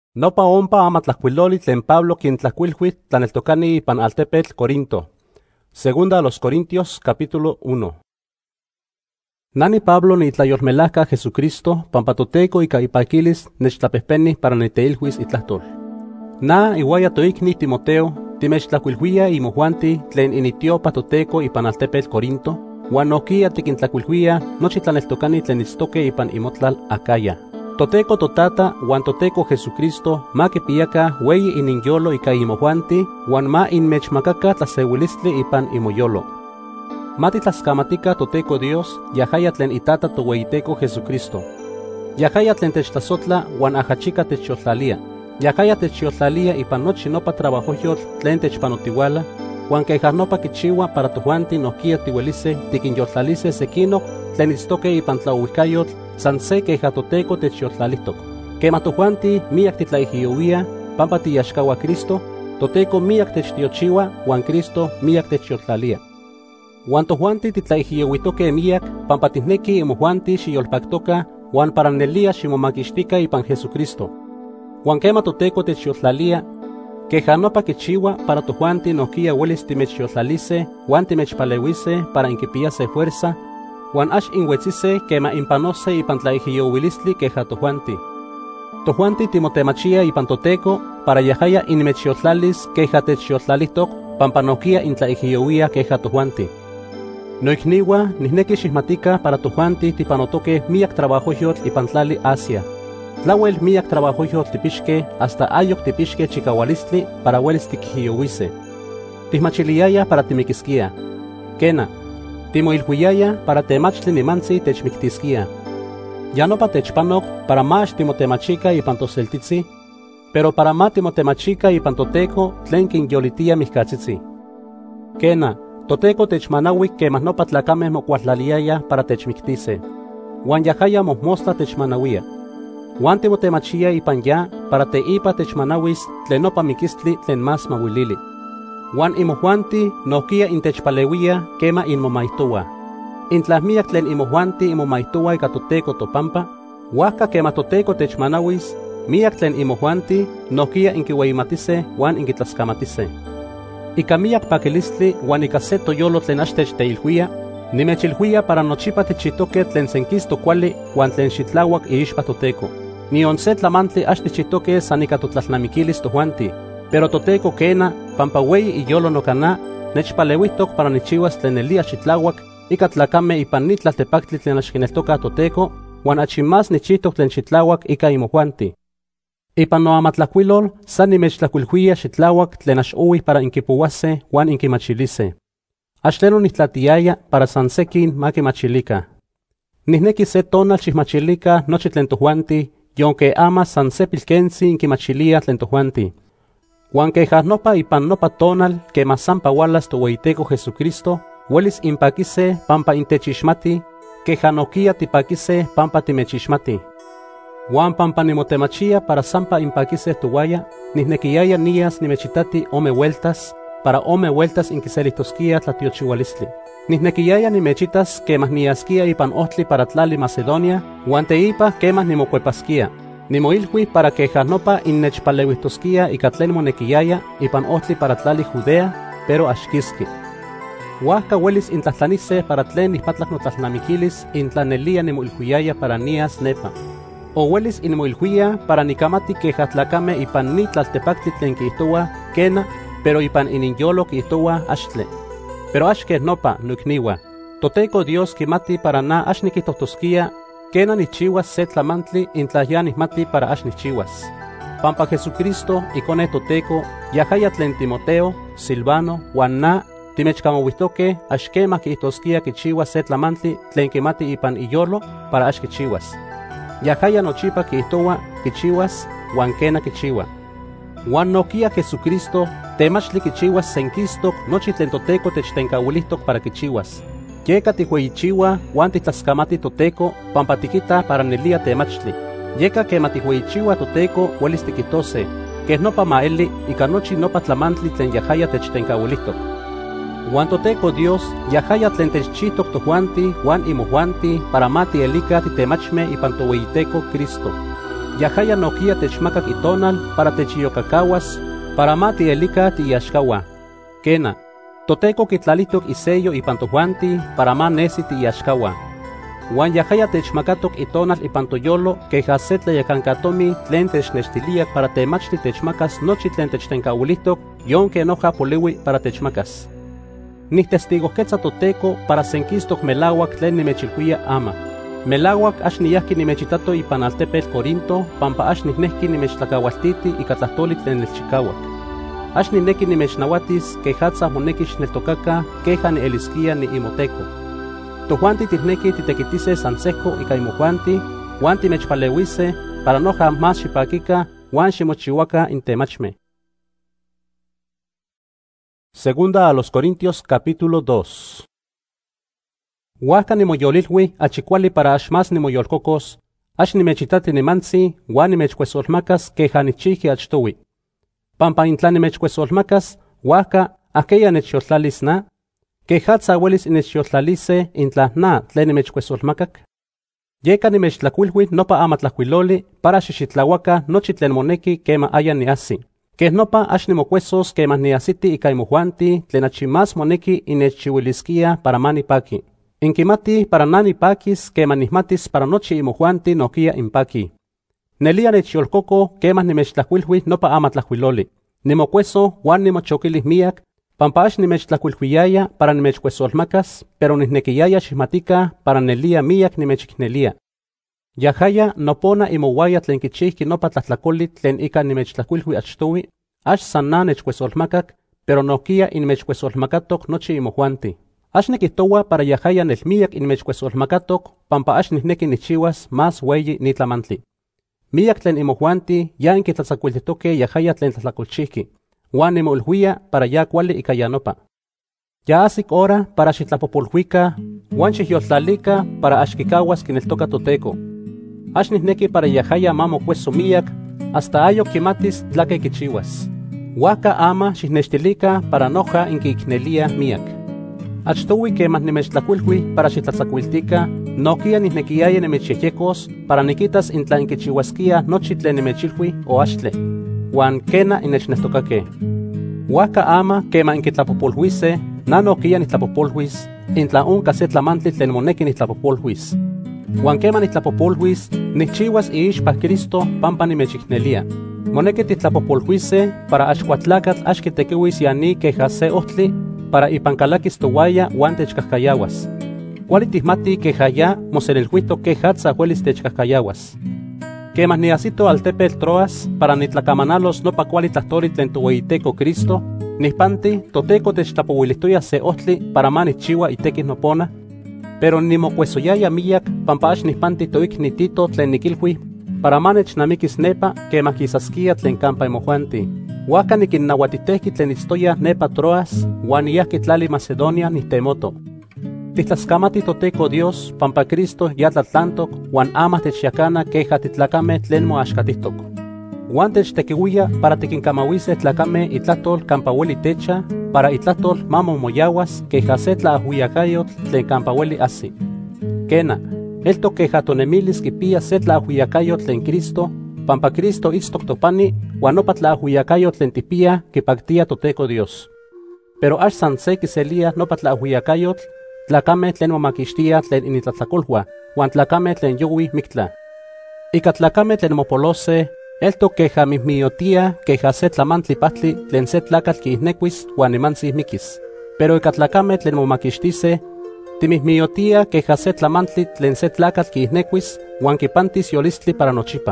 Nopa ompa amatlajkuiloli tlen Pablo quintlacuilhui tlaneltocani ipan altepetl Corinto. Segunda a los Corintios, capítulo 1. Nani Pablo niitlayolmelajka Jesucristo, pampa toteco ica ipaquilis nechtlapehpeni para niteilhuis itlahtol. Na iuaya toicni Timoteo, timechtlacuilhuia imojuanti tlen initiopa toteco ipan altepetl Corinto, huan nohkia tiquintlacuilhuia nochi tlaneltocani tlen itztoque ipan imotlal Acaya. Toteco totata huan toteco Jesucristo ma kipiaka weyi ininyolo ica imojuanti huan ma inmechmakaka tlaseuilistli ipan imoyolo. Ma titlascamatica toteco Dios yahaya tlen itata toweyiteco Jesucristo. Yahaya tlen techtlasotla huan ajachica techyoltlalia. Yahaya techyoltlalia ipan nochi nopa trabajoyotl tlen techpanotiuala, huan queja nopa kichiua para tojuanti nohkia tiuelise tiquinyoltlalise sequinoc tlen itztoque ipan tlaohuicayotl san se queja toteco techyoltlalihtoc. Quema tojuanti miak titlaijiyouia pampa tiyaxkaua Cristo, toteco miak techtiochiua huan Cristo miak techyoltlalia. Huan tojuanti titlaijiyouitoque miak pampa titneki imojuanti xiyolpactoca huan para nelia ximomaquixtica ipan Jesucristo. Huan quema toteco techyoltlalia, queja nopa kichiua para tojuanti nohkia uelis timechyoltlalise huan timechpaleuise para inkipiase fuerza, huan ax inhuetzise quema impanose ipan tlaijiyouilistli queja tojuanti. Tojuanti timotemachia ipan toteco para yahaya inmechyoltlalis queja techyoltlalihtoc pampa nohkia intlaijiyouia queja tojuanti. Noicniua nihneki xihmatica para tojuanti tipanotoque miak trabajoyotl ipan tlali Asia. Tlauel miak trabajoyotl tipixque hasta ayoc tipixque chicaualistli para uelis tiquijiyouise. Tihmachiliaya para timiquisquia. Quena, timoilhuiyaya para temachtli nimantzi techmictisquia. Ya nopa techpanoc para más timotemachica ipan toseltitzi, pero para ma timotemachica ipan toteco tlen quinyolitia mihcatzitzi. Quena, toteco techmanaui quemah nopa tlacameh mocuatlaliaya para techmictise. Huan yahaya mohmostla techmanauia. Huan timotemachia ipan ya para teipa techmanauis tlen nopa miquistli tlen más mauilili. Huan imojuanti nohkia intechpaleuia quema inmomaihtoua. Intlahmiak tlen imojuanti imomaihtoua ica toteco topampa, huajca quema toteco techmanauis, miak tlen imojuanti nohkia inquiueyimatise huan inquitlascamatise. Ica miak paquilistli huan ica se toyolo tlen ax techteilhuia, nimechilhuia para nochipa tichitoque tlen senquisto cuali huan tlen xitlauac iixpa toteco. Nion se tlamantli ax tichitoque san ica totlalnamiquilis tojuanti, pero toteco quena, pampa weyi iyolo nocana, nechpaleuihtoc para nichiuas tlen elia xitlauac ica tlacame ipan ni tlaltepactli tlen ax quineltoca toteco, huan achi más nichihtoc tlen xitlauac ica imojuanti. Ipan noamatlacuilol san nimechtlacuilhuia xitlauac tlen ax uih para inquipouase huan inquimachilise. Ax tleno nihtlatiaya para san sequin ma quimachilica. Nihneki se tonal xihmachilica nochi tlen tojuanti, yonque ama san se pilquensi inquimachilia tlen tojuanti. Huan queja nopa ipan nopa tonal quema sampa hualas toweyiteco Jesucristo, huelis inpaquise pampa intechixmati, queja nohkia tipaquise pampa timechixmati. Huan pampa nimotemachia para sampa inpaquise towaya, nihnequiaya nias nimechitati ome vueltas, para ome vueltas inquiselitosquia tlatiochiualistli. Nihnequiaya nimechitas quemah niasquia ipan ohtli para tlali Macedonia, huan teipa quemah nimocuepasquia. Nimoilhui para queja nopa innechpaleuihtosquia ica tlen monequiaya ipan ohtli para tlali Judea, pero ax quisqui. Huajca huelis intlahtlanise para tlen nihpatlak notlalnamiquilis intlanelia nimoilhuiaya para nias nepa. O huelis inmoilhuia para nikamati queja tlacame ipan ni tlaltepactli tlen quihtoua quena, pero ipan ininyolo quihtoua axtle. Pero ax queh nopa noicniua. Toteco Dios quimati para na ax niquihtohtosquia quena nichiuas se tlamantli intla ya nihmati para ax nichiuas. Pampa Jesucristo icone toteco yahaya tlen Timoteo, Silvano huan na timechcamohuihtoque ax quema quihtosquia quichiuas se tlamantli tlen quimati ipan iyolo para ax quichiuas. Yahaya nochipa quihtoua quichiuas huan quena quichiua. Huan nohkia Jesucristo temachli quichiuas senquistoc nochi tlen toteco techtencauilihtoc para quichiuas. Yeca tihueyichiua huan titlascamati toteco pampa tiquita para nelia temachli. Yeca quema tihueyichiua toteco huelis tiquitose, queh nopa maeli ica nochi nopa tlamantli tlen yahaya techtencauilihtoc. Huan toteco Dios yahaya tlen techchihtoc tojuanti huan imojuanti para ma tielica titemachme ipan toweyiteco Cristo. Yahaya nokia techmakak itonal para techiyokakawas, para ma tielika tiyaxkawa. Kena, Toteco kitlalitok isello ipan tojuanti para ma nesi tiyaxkawa. Wan yahaya techmakatok itonal ipan toyolo keja se tlayakankatomi tlen technextilia para temachti techmakas nochi tlen techtenkauilitok yon ke enoja poliwi para techmakas. Nihtestigojketza Toteco para senkistok melawak tlen nimechilhuia ama. Melawak ax niyahki nimechitato ipan altepetl Corinto pampa ax nihnehki nimechtlakaualtiti ika tlahtoli tlen nechchikawak. Ax nineki nimechnawatis kejatza moneki xneltokaka keja nieliskia ni imoteco. Tojuanti tihneki titekitise sansejko ika imojuanti, wan timechpaleuise para noja más xipakika wan ximochiwaka intemachme. Segunda a los Corintios capítulo 2. Huaca nimoyolilhui achikuali para ax más nimoyolkokos, ax nimechitati nimantzi, wan nimechkuesolmakas keja nichihki achtowi. Pampa intla nimechkuesolmakas, huaca aquella nechyoltlalis na, kejatza uelis inechyoltlalise intla na tlen nimechkuesolmakak. Yeka nimechtlakuilhui nopa amatlakuiloli para xixitlawaka nochi tlen moneki kema aya niasi. Keh nopa ax nimokuesos kema niasiti ika imojuanti tlen achi más moneki inechchiuiliskia para ma nipaki. Inkimati para na nipakis kema nihmatis para nochi imojuanti nokia impaki. Nelia nechyolkoko kema nimechtlakuilhui nopa amatlakuiloli. Nimokueso wan nimochokilih miak, pampa ax nimechtlakuilhuiyaya para nimechkuesolmakas, pero nihnekiyaya xihmatika para nelia miak nimechiknelia. Yahaya nopona imowaya tlen kichihki nopa tlahtlakoli tlen ika nimechtlakuilhui achtowi, ax san na nechkuesolmakak, pero nokia inmechkuesolmakatok nochi imojuanti. Ax nikihtowa para yahaya nelmiak inmechkuesolmakatok, pampa ax nihneki nichiwas más weyi nitlamantli. Miak tlen imojuanti ya inkitlatzakuiltitoke yahaya tlen tlahtlakolchihki, wan nimoilhuia para ya kuali ika yanopa. Ya asik hora para xitlapopolhuika, wan xihyoltlalika para ax kikawas kineltoka Toteco. Ax nihneki para yahaya ma mokueso miak, hasta ayok kimatis tlake kichiwas. Huaca ama xihnextilika para noja inkiiknelia miak. Achtowi kemah nimechtlakuilhui para xitlatzakuiltika, nokia nihnekiyaya nimechyejyekos para nikitas intla inkichiwaskia nochi tlen nimechilhui o axtle. Wan kena inechneltokake. Huaca ama kema inkitlapopolhuise, na nokia nitlapopolhuis, intla onka se tlamantli tlen moneki nitlapopolhuis. Wan kema nitlapopolhuis, nichiwas iixpa Cristo pampa nimechiknelia. Moneki titlapopolhuise para axkuatlakatl ax kitekiuis yani keja se ohtli para ipankalakis towaya wan techkahkayawas. Kuali tihmati keja ya moselilhuito kejatza huelis techkahkayawas. Kemah niasito altepetl Troas para nitlakamanalos nopa kuali tlahtoli tlen toweyiteco Cristo, nihpanti Toteco techtlapouilihtoya se ohtli para ma nichiwa itekis nopona, pero nimokuesoyaya miyak pampa ax nihpanti toikni Tito tlen nikilhui para ma nechnamikis nepa kemah kisaskia tlen kampa imojuanti. Huaca nikinnauatitehki tlen itztoya nepa Troas wan niyahki tlali Macedonia nitemoto. Titlaskamati Toteco Dios pampa Cristo ya tlatlantok wan ama techyakana keja titlakame tlen moaxkatihtok. Wan techtekiuia para tikinkamauise tlakame itlahtol kampa ueli techa, para itlahtol ma momoyawas keja se tlaahuiyakayotl tlen kampa ueli asi. Kena, eltok keja tonemilis kipia se tlaahuiyakayotl tlen Cristo, pampa Cristo itztok topani wan nopa tlaahuiyakayotl tlen tipia kipaktia Toteco Dios. Pero ax san se kiselia nopa tlaahuiyakayotl, tlakame tlen momakixtia tlen initlatlakolhua, wan tlakame tlen yowi miktla. Ika tlakame tlen mopolose, eltok keja mihmiotia keja se tlamantli pahtli tlen se tlakatl kiihnekuis wan nimantzi mikis. Pero ika tlakame tlen momakixtise, timihmiotia keja se tlamantli tlen se tlakatl kiihnekuis wan kipantis yolistli para nochipa.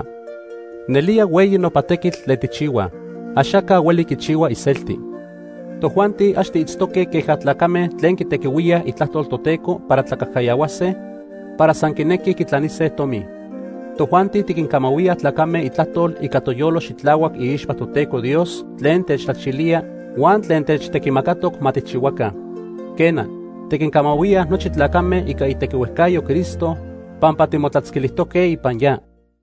Nelia weyi nopa tekitl tlen tichiwa, axaka ueli kichiwa iselti. Tojuanti ax tiitztoke keja tlakame tlen kitekiuia itlahtol Toteco para tlakahkayawase, para san kineki kitlanise tomi. Tojuanti tikinkamauia tlakame itlahtol ika toyolo xitlawak iixpa Toteco Dios tlen techtlachilia wan tlen techtekimakatok matichiwaka. Kena, tikinkamauia nochi tlakame ika itekiuehkayo Cristo, pampa timotlatzkilihtoke ipan ya.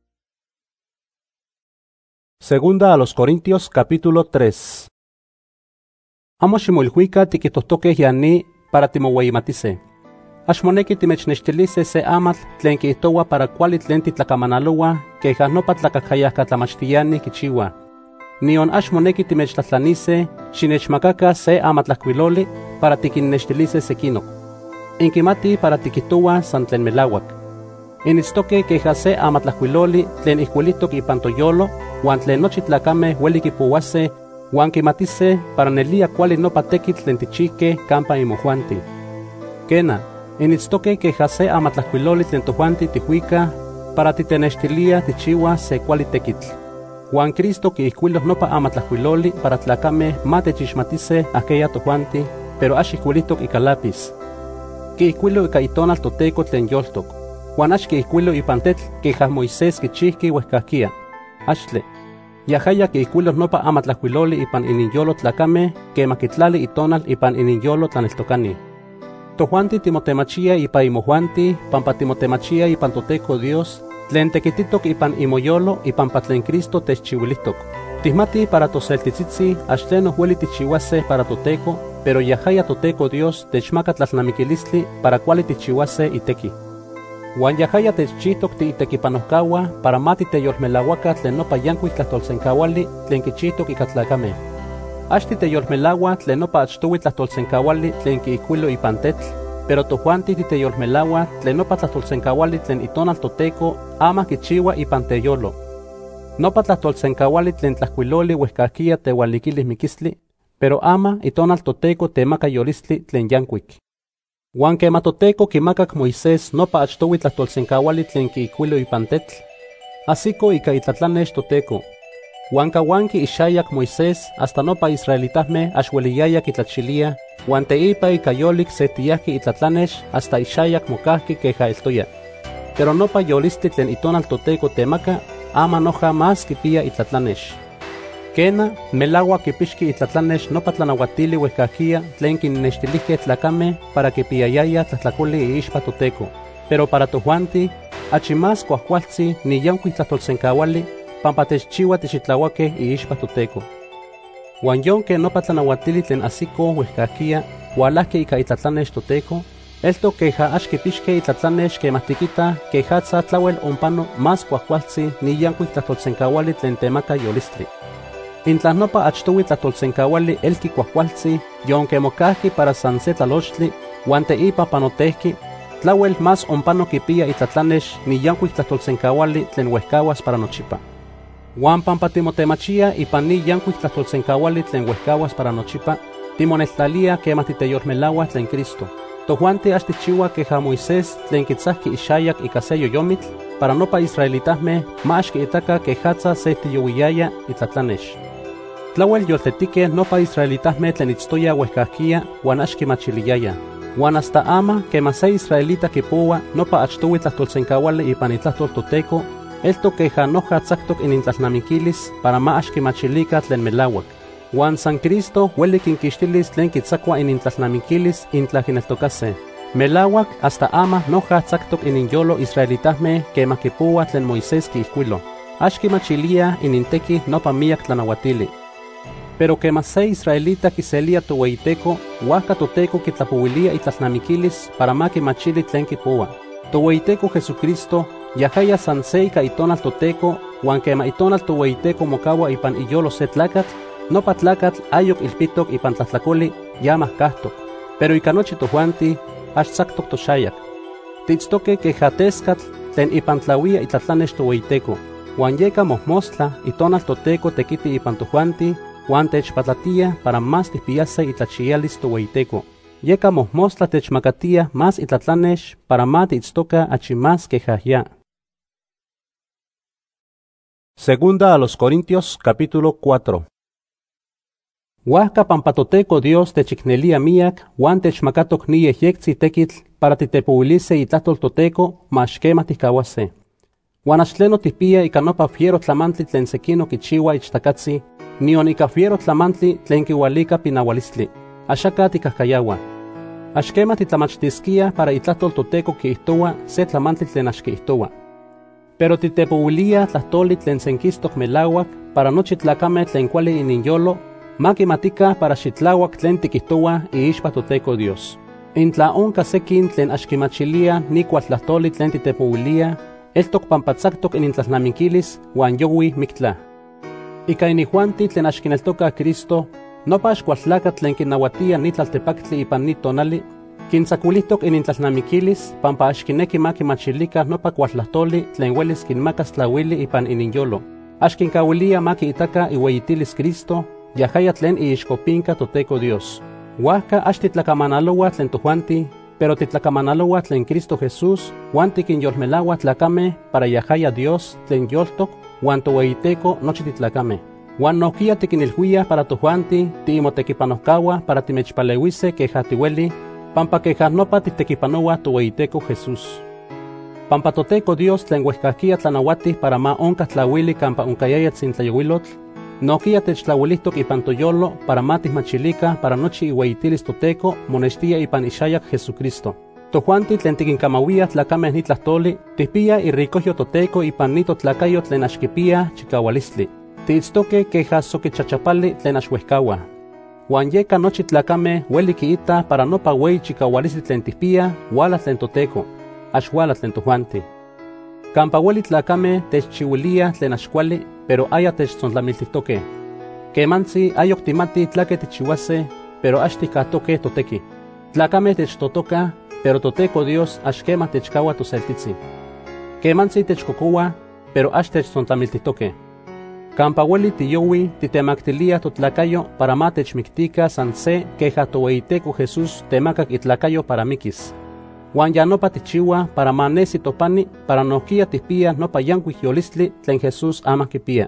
Segunda a los Corintios capítulo 3. Amo ximoilhuika tikihtohtokeh yani para timoweimatise. Axmoneki timechnextilise se amatl tlen kiihtowa para kuali tlen titlakamanaluwa keja nopa tlakakayajkatlamachtiani kichiwa. Nion axmoneki timechtlatlanise xinechmakaka se amatlajkuiloli para tikinnextilise sekinok. Inkimati para tikihtowa san tlen melawak. Initztoke keja se amatlajkuiloli tlen ijkuilitok ipan toyolo huan tlen nochi tlakame ueli kipouase huan kimatise para nelia kuali nopa tekitl tlen tichihke kampa imojuanti. Kena, initztoke keja se amatlajkuiloli tlen tojuanti tihuika para titenextilia tichiwa se kuali tekitl. Juan Cristo kiihkuilos nopa amatlajkuiloli para tlakame ma techixmatise akeya tojuanti, pero ax ijkuilitok ika lápiz. Kiihkuilo ika itonal Toteko tlen yoltok. Juan ax kiihkuilo ipan tetl keja Moisés kichihki uejkahkia. Axtle. Yahaya kiihkuilos nopa amatlajkuiloli ipan ininyolo tlakame kema kitlali itonal ipan ininyolo tlaneltokani. Tojuanti timotemachia ipa imojuanti, pampa timotemachia ipan Toteko Dios, tlen tekititok ipan imoyolo ipampa tlen Cristo techchiuilitok. Tihmati para toseltitzitzi ax tlen ueli tichiuase para Toteko, pero yahaya Toteko Dios techmaka tlalnamikilistli para kuali tichiuase iteki. Huan yahaya techchihtok tiitekipanojkawa para ma titeyolmelauaka tlen nopa yankuik tlahtolsenkauali tlen kichihtok ika tlakame. Ax titeyolmelaua tlen nopa achtoui tlahtolsenkauali tlen kiihkuilo ipan tetl, pero tojuanti titeyolmelaua tlen nopa tlahtolsenkauali tlen itonal Toteko ama kichiwa ipan teyolo. Nopa tlahtolsenkauali tlen tlajkuiloli uejkahkia teualikilis mikistli, pero ama itonal Toteko temaka yolistli tlen yankuik. Huan kema Toteko kimakak Moisés nopa achtoui tlahtolsenkauali tlen kiihkuilo ipan tetl, asiko ika itlatlanex Toteko. Huan kawanki ixayak Moisés hasta nopa israelitahme ax ueliyayak itlachilia, huan teipa ika yolik se tiyahki itlatlanex hasta ixayak mokahki keja eltoya. Pero nopa yolistli tlen itonal Toteko temaka ama noja más kipia itlatlanex. Kena, melaua kipixki itlatlanex nopa tlanauatili uejkahkia tlen kinnextilihke tlakame para kipiayaya tlahtlakoli iixpa Toteko. Pero para tojuanti, achi más kuajkualtzi ni yankuik tlahtolsenkauali pampa techchiua tixitlauake iixpa Toteko. Huan yonke nopa tlanauatili tlen asiko uejkahkia ualahki ika itlatlanex Toteko, elto keja ax kipixke itlatlanex kemahtikita kejatza tlauel ompano más kuajkualtzi ni yankuik tlahtolsenkauali tlen temaka yolistli. Intla nopa achtoui tlahtolsenkauali elki kuajkualtzi yonke mokahki para san se tlalochtli huan teipa panotehki, tlauel más ompano kipia itlatlanex ni yankuik tlahtolsenkauali tlen uejkawas para nochipa. Huan pampa timotemachia ipan ni yankuik tlahtolsenkauali tlen uejkawas para nochipa, timoneltlalia kema titeyolmelaua tlen Cristo. Tojuanti ax tichiua keja Moisés tlen kitzahki ixayak ika se yoyomitl para nopa israelitahme ma ax kiitaka kejatza se tiyouiyaya itlatlanex. Tlauel yoltetike nopa israelitahme tlen itztoya uejkahkia huan ax kimachiliyaya. Huan hasta ama kema se israelita kipoua nopa achtoui tlahtolsenkauali ipan itlahtol Toteko, elto keja noja tzaktok inintlalnamikilis para ma ax kimachilika tlen melauak. Huan San Cristo ueli kinkixtilis tlen kitzakua inintlalnamikilis intla kineltokase. Melauak hasta ama noja tzaktok ininyolo israelitahme kema kipoua tlen Moisés kiihkuilo. Ax kimachilia ininteki nopa miyak tlanauatili. Pero kema se israelita kiselia toweyiteko, huajka Toteko kitlapouilia itlalnamikilis para ma kimachili tlen kipoua. Toweyiteko Jesucristo yahaya san se ika itonal Toteko, huan kema itonal toweyiteko mokaua ipan iyolo se tlakatl, nopa tlakatl ayok ilpitok ipan tlahtlakoli yamah kahtok. Pero ika nochi tojuanti ax tzaktok toxayak. Tiitztoke keja teskatl tlen ipan tlauia itlatlanex toweyiteko, huan yeka mohmostla itonal Toteko tekiti ipan tojuanti, huan techpatlatia para más tihpiase itlachiyalis toweyiteko. Yeka mohmostla techmakatia más itlatlanex para ma tiitztoka achi más kejahya. Segunda a los Corintios capítulo 4. Huajka pampa Toteko Dios techiknelia miak huan techmakatok ni yehyektzi tekitl para titepouilise itlahtol Toteko max kema tihkauase. Huan ax tleno tihpia ika nopa fiero tlamantli tlen sekino kichiua ichtakatzi, nion ika fiero tlamantli tlen kiualika pinaualistli. Axaka tikahkayawa. Ax kema titlamachtiskia para itlahtol Toteko kiihtoua se tlamantli tlen ax kiihtoua. Pero titepouilia tlahtoli tlen senkistok melauak para nochi tlakame tlen kuali ininyolo ma kimatika para xitlauak tlen tikihtoua iixpa Toteko Dios. Intla onka sekin tlen axkimachilia nikual tlahtoli tlen titepowilia, eltok pampatzaktok inintlalnamikilis wan yowi miktla. Ika inijuanti tlen axkineltoka Cristo, nopa axkualtlakatl tlen kinawatia ni tlaltepaktli ipan ni tonali, kintzakuilihtok inintlalnamikilis pampa axkineki ma kimachilika nopa kualtlahtoli tlen welis kinmakas tlauili ipan ininyolo. Axkinkawilia ma kiitaka iueyitilis Cristo, yahaya tlen iixkopinka Toteco Dios. Huajka axtitlakamanalohua tlen tojuanti, pero titlakamanalohua tlen Cristo Jesús, huan tikinyolmelahua tlakame para yahaya Dios tlen yoltok, huan toueyiteco nochi titlakame. Huan nohkia tikinilhuia para tojuanti tiimotekipanohkaua para timechpaleuise keja tiueli, pampa keja nopa titekipanoua toueyiteco Jesús. Pampa Toteco Dios tlen uejkahkia tlanauati para ma onka tlauili kampa onkayaya tzintlayowilotl, nohkia techtlauilihtok ipan toyolo para ma tihmachilika para nochi iueyitilis Toteco monextia ipan ixayak Jesucristo. Tojuanti tlen tikinkamauia tlakameh ni tlahtoli, tihpia irricohyo Toteco ipan ni totlakayo tlen axkipia chikaualistli. Tiitztoke keja sokichachapali tlen axuehkaua. Huan yeka nochi tlakame ueli kiita para nopa ueyi chikaualistli tlen tihpia uala tlen Toteco, axuala tlen tojuanti. Kampa ueli tlakame techchiuilia tlen axkuali, pero aya techtzontlamiltihtoke. Kemantzi ayok timati tlake tichiuase, pero axtikahtoke toteki. Tlakame techtotoka, pero Toteco Dios axkema techkaua toseltitzi. Kemantzi techkokoua, pero axtechzontlamiltihtoke. Kampa ueli tiyowi titemaktilia totlakayo para ma techmiktika san se keja toueyiteco Jesús temakak itlakayo para mikis. Huan ya nopa tichiua para ma nesi topani para nohkia tihpia nopa yankuik yolistli tlen Jesús ama kipia.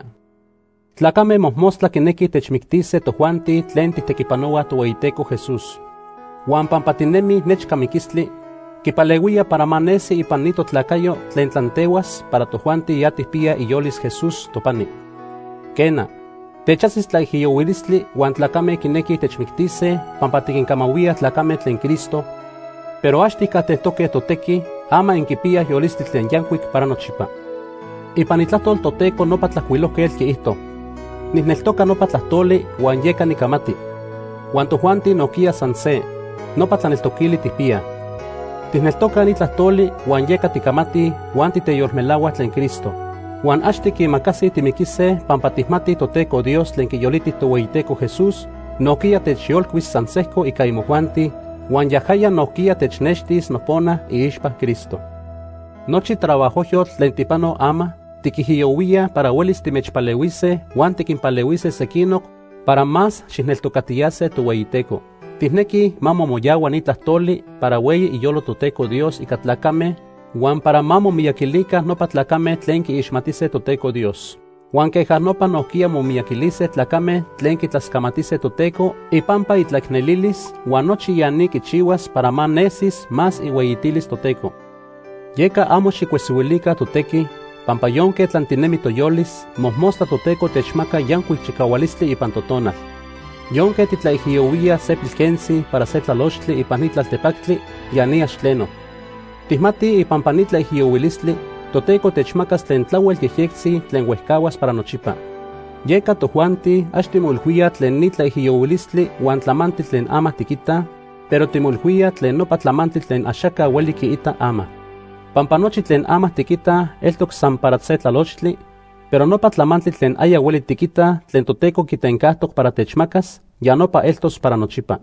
Tlakame mohmostla kineki techmiktise tojuanti tlen titekipanoua toueyiteco Jesús. Huan pampa tinemi nechkamikistli, kipaleuia para ma nesi ipan ni totlakayo tlen tlanteuas para tojuanti ya tihpia iyolis Jesús topani. Kena, techazis tlaijiyouilistli huan tlakame kineki techmiktise pampa tikinkamauia tlakame tlen Cristo, pero axtikatehtoke toteki ama inkipia yolistli tlen yankuik para nochipa. Ipan itlahtol Toteco nopa tlakuilohkel kiihto, nihneltoka nopa tlahtoli huan yeka nikamati. Huan tojuanti nohkia san se, nopa tlaneltokili tihpia. Tihneltoka ni tlahtoli huan yeka tikamati huan titeyolmelaua tlen Cristo. Huan axtikimakasi timikise pampa tihmati Toteco Dios tlen kiyoliti toueyiteco Jesús, nohkia techyolkuis san sehko ika imojuanti, huan yahaya nohkia technextis nopona iixpa Cristo. Nochi trabajohyotl tlen tipano ama, tikihiyouia para uelis timechpaleuise huan tikinpaleuise sekinok para más xihneltokatiyase toueyiteco. Tihneki ma momoyaua ni tlahtoli para ueyi iyolo Toteco Dios ika tlakame, huan para ma momiyakilika nopa tlakame tlen kiixmatise Toteco Dios. Huan keja nopa nohkia momiyakilise tlakame tlen kitlaskamatise Toteco ipampa itlaknelilis huan nochi yani kichiuas para ma nesis más iueyitilis Toteco. Yeka amo xikuesiuilika toteki, pampa yonke tlantinemi toyolis, mohmostla Toteco techmaka yankuik chikaualistli ipan totonal. Yonke titlaijiyouia se pilkensi para se tlalochtli ipan ni tlaltepaktli, yani axtleno. Tihmati ipampa ni tlaijiyouilistli, Toteco techmakas tlen tlauel yehyektzi tlen uehkawas para nochipa. Yeka tojuanti axtimolhuia tlen ni tlaijiyouilistli huan tlamanti tlen ama tikita, pero timolhuia tlen nopa tlamanti tlen axaka ueli kiita ama. Pampa nochi tlen ama tikita eltok san para se tlalochtli, pero nopa tlamantli tlen aya ueli tikita tlen Toteco kitenkahtok para techmakas, ya nopa eltos para nochipa.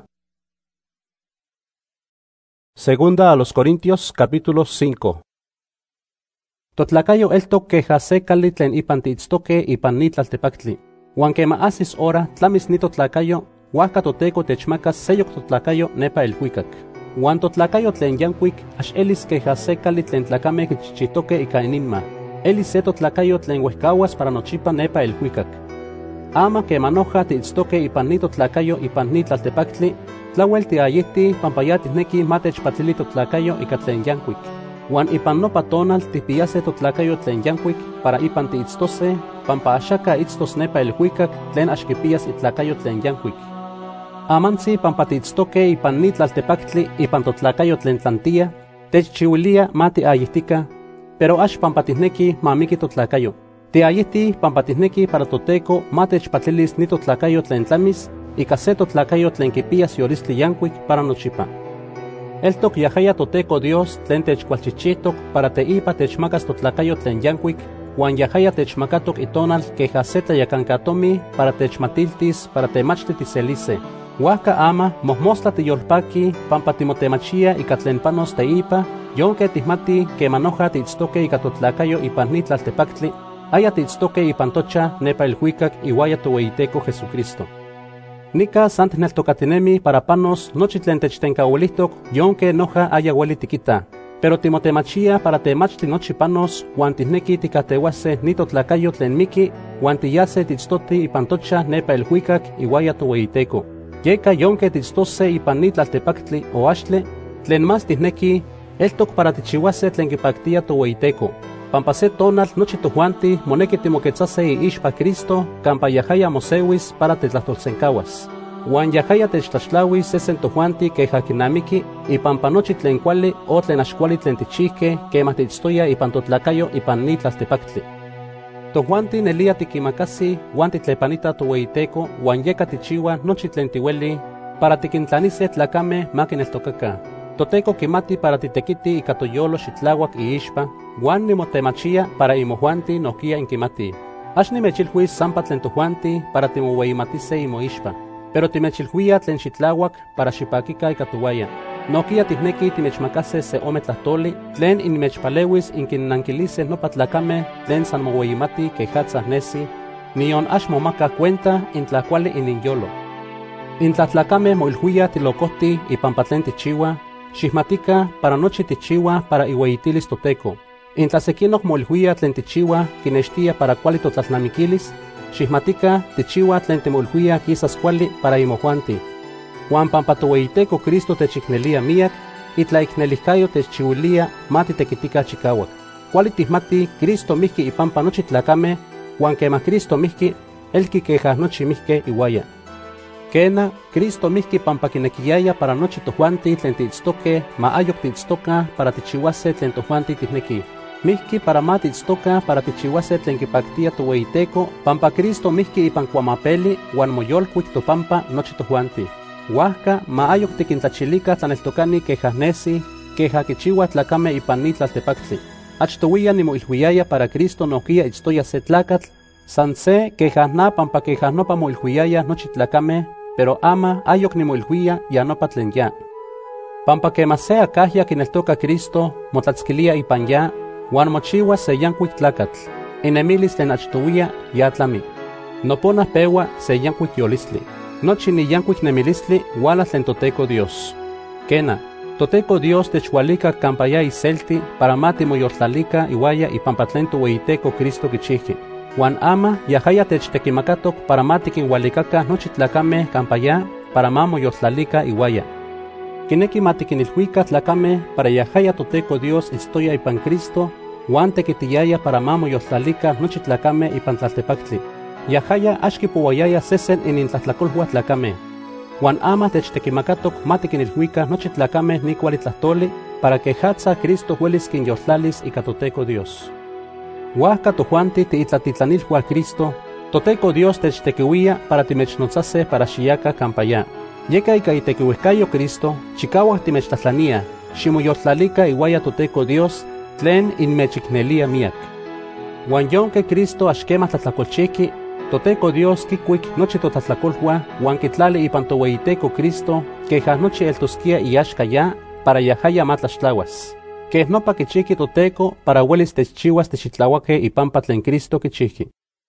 Segunda a los Corintios capítulo 5. Totlakayo eltok keja se kali tlen ipan tiitztoke ipan ni tlaltepaktli. Huan kema asis ora tlamis ni totlakayo, huajka Toteco techmakas seyok totlakayo nepa elhuikak. Huan totlakayo tlen yankuik ax elis keja se kali tlen tlakame kichichitoke ika ininma. Elis se totlakayo tlen uehkawas para nochipa nepa elhuikak. Ama kema noja tiitztoke ipan ni totlakayo ipan ni tlaltepaktli, tlauel tiayihti pampa ya tihneki ma techpatlili totlakayo ika tlen yankuik. Huan ipan nopa tonal tipiyase totlakayo tlen yankuik para ipan tiitztose, pampa axaka itztos nepa elhuikak tlen axkipiyas itlakayo tlen yankuik. Amantzi pampa tiitztoke ipan ni tlaltepaktli ipan totlakayo tlen tlantia, techchiuilia ma tiayihtika, pero ax pampa tihneki ma miki totlakayo. Tiayihti pampa tihneki para Toteco ma techpatlilis ni totlakayo tlen tlamis, ika se totlakayo tlen kipiyas yolistli yankuik para nochipa. Eltok yahaya toteco Dios tlen techkualchichihtok para teipa techmakas totlakayo tlen yankuik, huan yahaya techmakatok itonal keja se tlayakankatomi para techmatiltis para temachti tiselise. Huajka ama mohmostla tiyolpaki pampa timotemachia ika tlen panos teipa, yonke tihmati kemanoja tiitztoke ika totlakayo ipan ni tlaltepaktli, aya tiitztoke ipan tocha nepa ilhuikak iwaya toweyiteco Jesucristo. Nika san tneltokatinemi para panos nochi tlen techtenkauilihtok yonke noja aya ueli tikita, pero timotemachia para temachti nochi panos huan tihneki tikatewase ni totlakayo tlen miki huan tiyase tiitztoti ipan tocha nepa ilhuikak iwaya toweyiteco. Yeka yonke tiitztose ipan ni tlaltepaktli o axtle, tlen mas tihneki eltok para tichiwase tlen kipaktia toweyiteco. Pampa se tonal nochi tojuanti moneki timoquetzase iixpa Cristo kampa yahaya mosewis para tetlahtolsenkawas. Huan yahaya techtlaxtlawis sesen tojuanti keja kinamiki ipampa nochi tlen kuali o tlen axkuali tlen tichihke kemah tiitztoya ipan totlakayo ipan ni tlaltepaktli. Tojuanti nelia tikimakasi huan titlepanita toweyiteco huan yeka tichiwa nochi tlen tiweli para tikintlanise tlakame ma kineltokaka. Toteco kimati para titekiti ika toyolo xitlawak iixpa, huan nimotemachia para imojuanti nohkia inkimati. Ax nimechilhuis sampa tlen tojuanti para timoweimatise imoixpa, pero timechilhuia tlen xitlawak para xipakika ika towaya. Nohkia tihneki timechmakase se ome tlahtoli tlen inmechpalewis inkinnankilise nopa tlakame tlen san moweyimati kejatzah nesi, nion ax momaka cuenta intlakuali ininyolo. Intlatlakame moilhuia tilokohti ipampa tlen tichiwa, xihmatika para nochi tichiwa para iweyitilis toteco. Intlasekinok moilhuia tlen tichiwa kinextia para kuali totlalnamikilis, xihmatika tichiwa tlen timoilhuia kisas kuali para imojuanti. Huan pampa toweyiteco Cristo techiknelia miak, itlaiknelihkayo techchiwilia ma titekitika chikawak. Kuali tihmati Cristo mihki ipampa nochi tlakame, huan kema Cristo mihki, elki keja nochi mihke iwaya. Kena, Cristo mihki pampa kinekiyaya para nochi tojuanti tlen tiitztoke ma ayok tiitztoka para tichiwase tlen tojuanti tihneki. Mihki para ma tiitztoka para tichiwase tlen kipaktia toweyiteco pampa Cristo mihki ipan kuamapeli huan moyolkuik topampa nochi tojuanti. Huajka ma ayok tikintlachilika tlaneltokani keja nesi, keja kichiwa tlakame ipan ni tlaltepaktli. Achtowia nimoilhuiyaya para Cristo nohkia itztoya se tlakatl, san se keja na pampa keja nopa moilhuiyaya nochi tlakame, pero ama ayok nimoilhuia ya nopa tlen ya. Pampa kema se akahya kineltoka Cristo motlatzkilia ipan ya, huan mochiwa se yankuik tlakatl, inemilis tlen achtowia ya tlami. Nopona pewa se yankuik yolistli. Nochi ni yankuik nemilistli wala tlen toteco Dios. Kena, toteco Dios techwalika kampa ya iselti para ma timoyoltlalika iwaya ipampa tlen toweyiteco Cristo kichihki. Huan ama yahaya techtekimakatok para ma tikinwalikaka nochi tlakame kampa ya para ma moyoltlalika iwaya. Kineki ma tikinilhuika tlakame para yahaya toteco Dios itztoya ipan Cristo, huan tekitiyaya para ma moyoltlalika nochi tlakame ipan tlaltepaktli. Yahaya ax kipowayaya sesen inintlahtlakolhua tlakame. Huan ama techtekimakatok ma tikinilhuika nochi tlakame ni kuali tlahtoli para kejatza Cristo huelis kinyoltlalis ika toteco Dios. Huajka tojuanti tiitlatitlanilhua Cristo, toteco Dios techtekiuia para timechnotzase para xiyaka kampa ya. Yeka ika itekiuihkayo Cristo, chikawak timechtlatlania, ximoyoltlalika iwaya toteco Dios, tlen inmechiknelia miak. Huan yonke Cristo ax kemah tlatlakolchiki, toteco Dios kikuik nochi totlatlakolhua huan kitlali ipan toweyiteco Cristo, keja nochi eltoskia iaxka ya para yahaya matlaxtlawas. Keh nopa kichiki toteco para huelis techchiwas texitlawake ipampa tlen Cristo kichiki.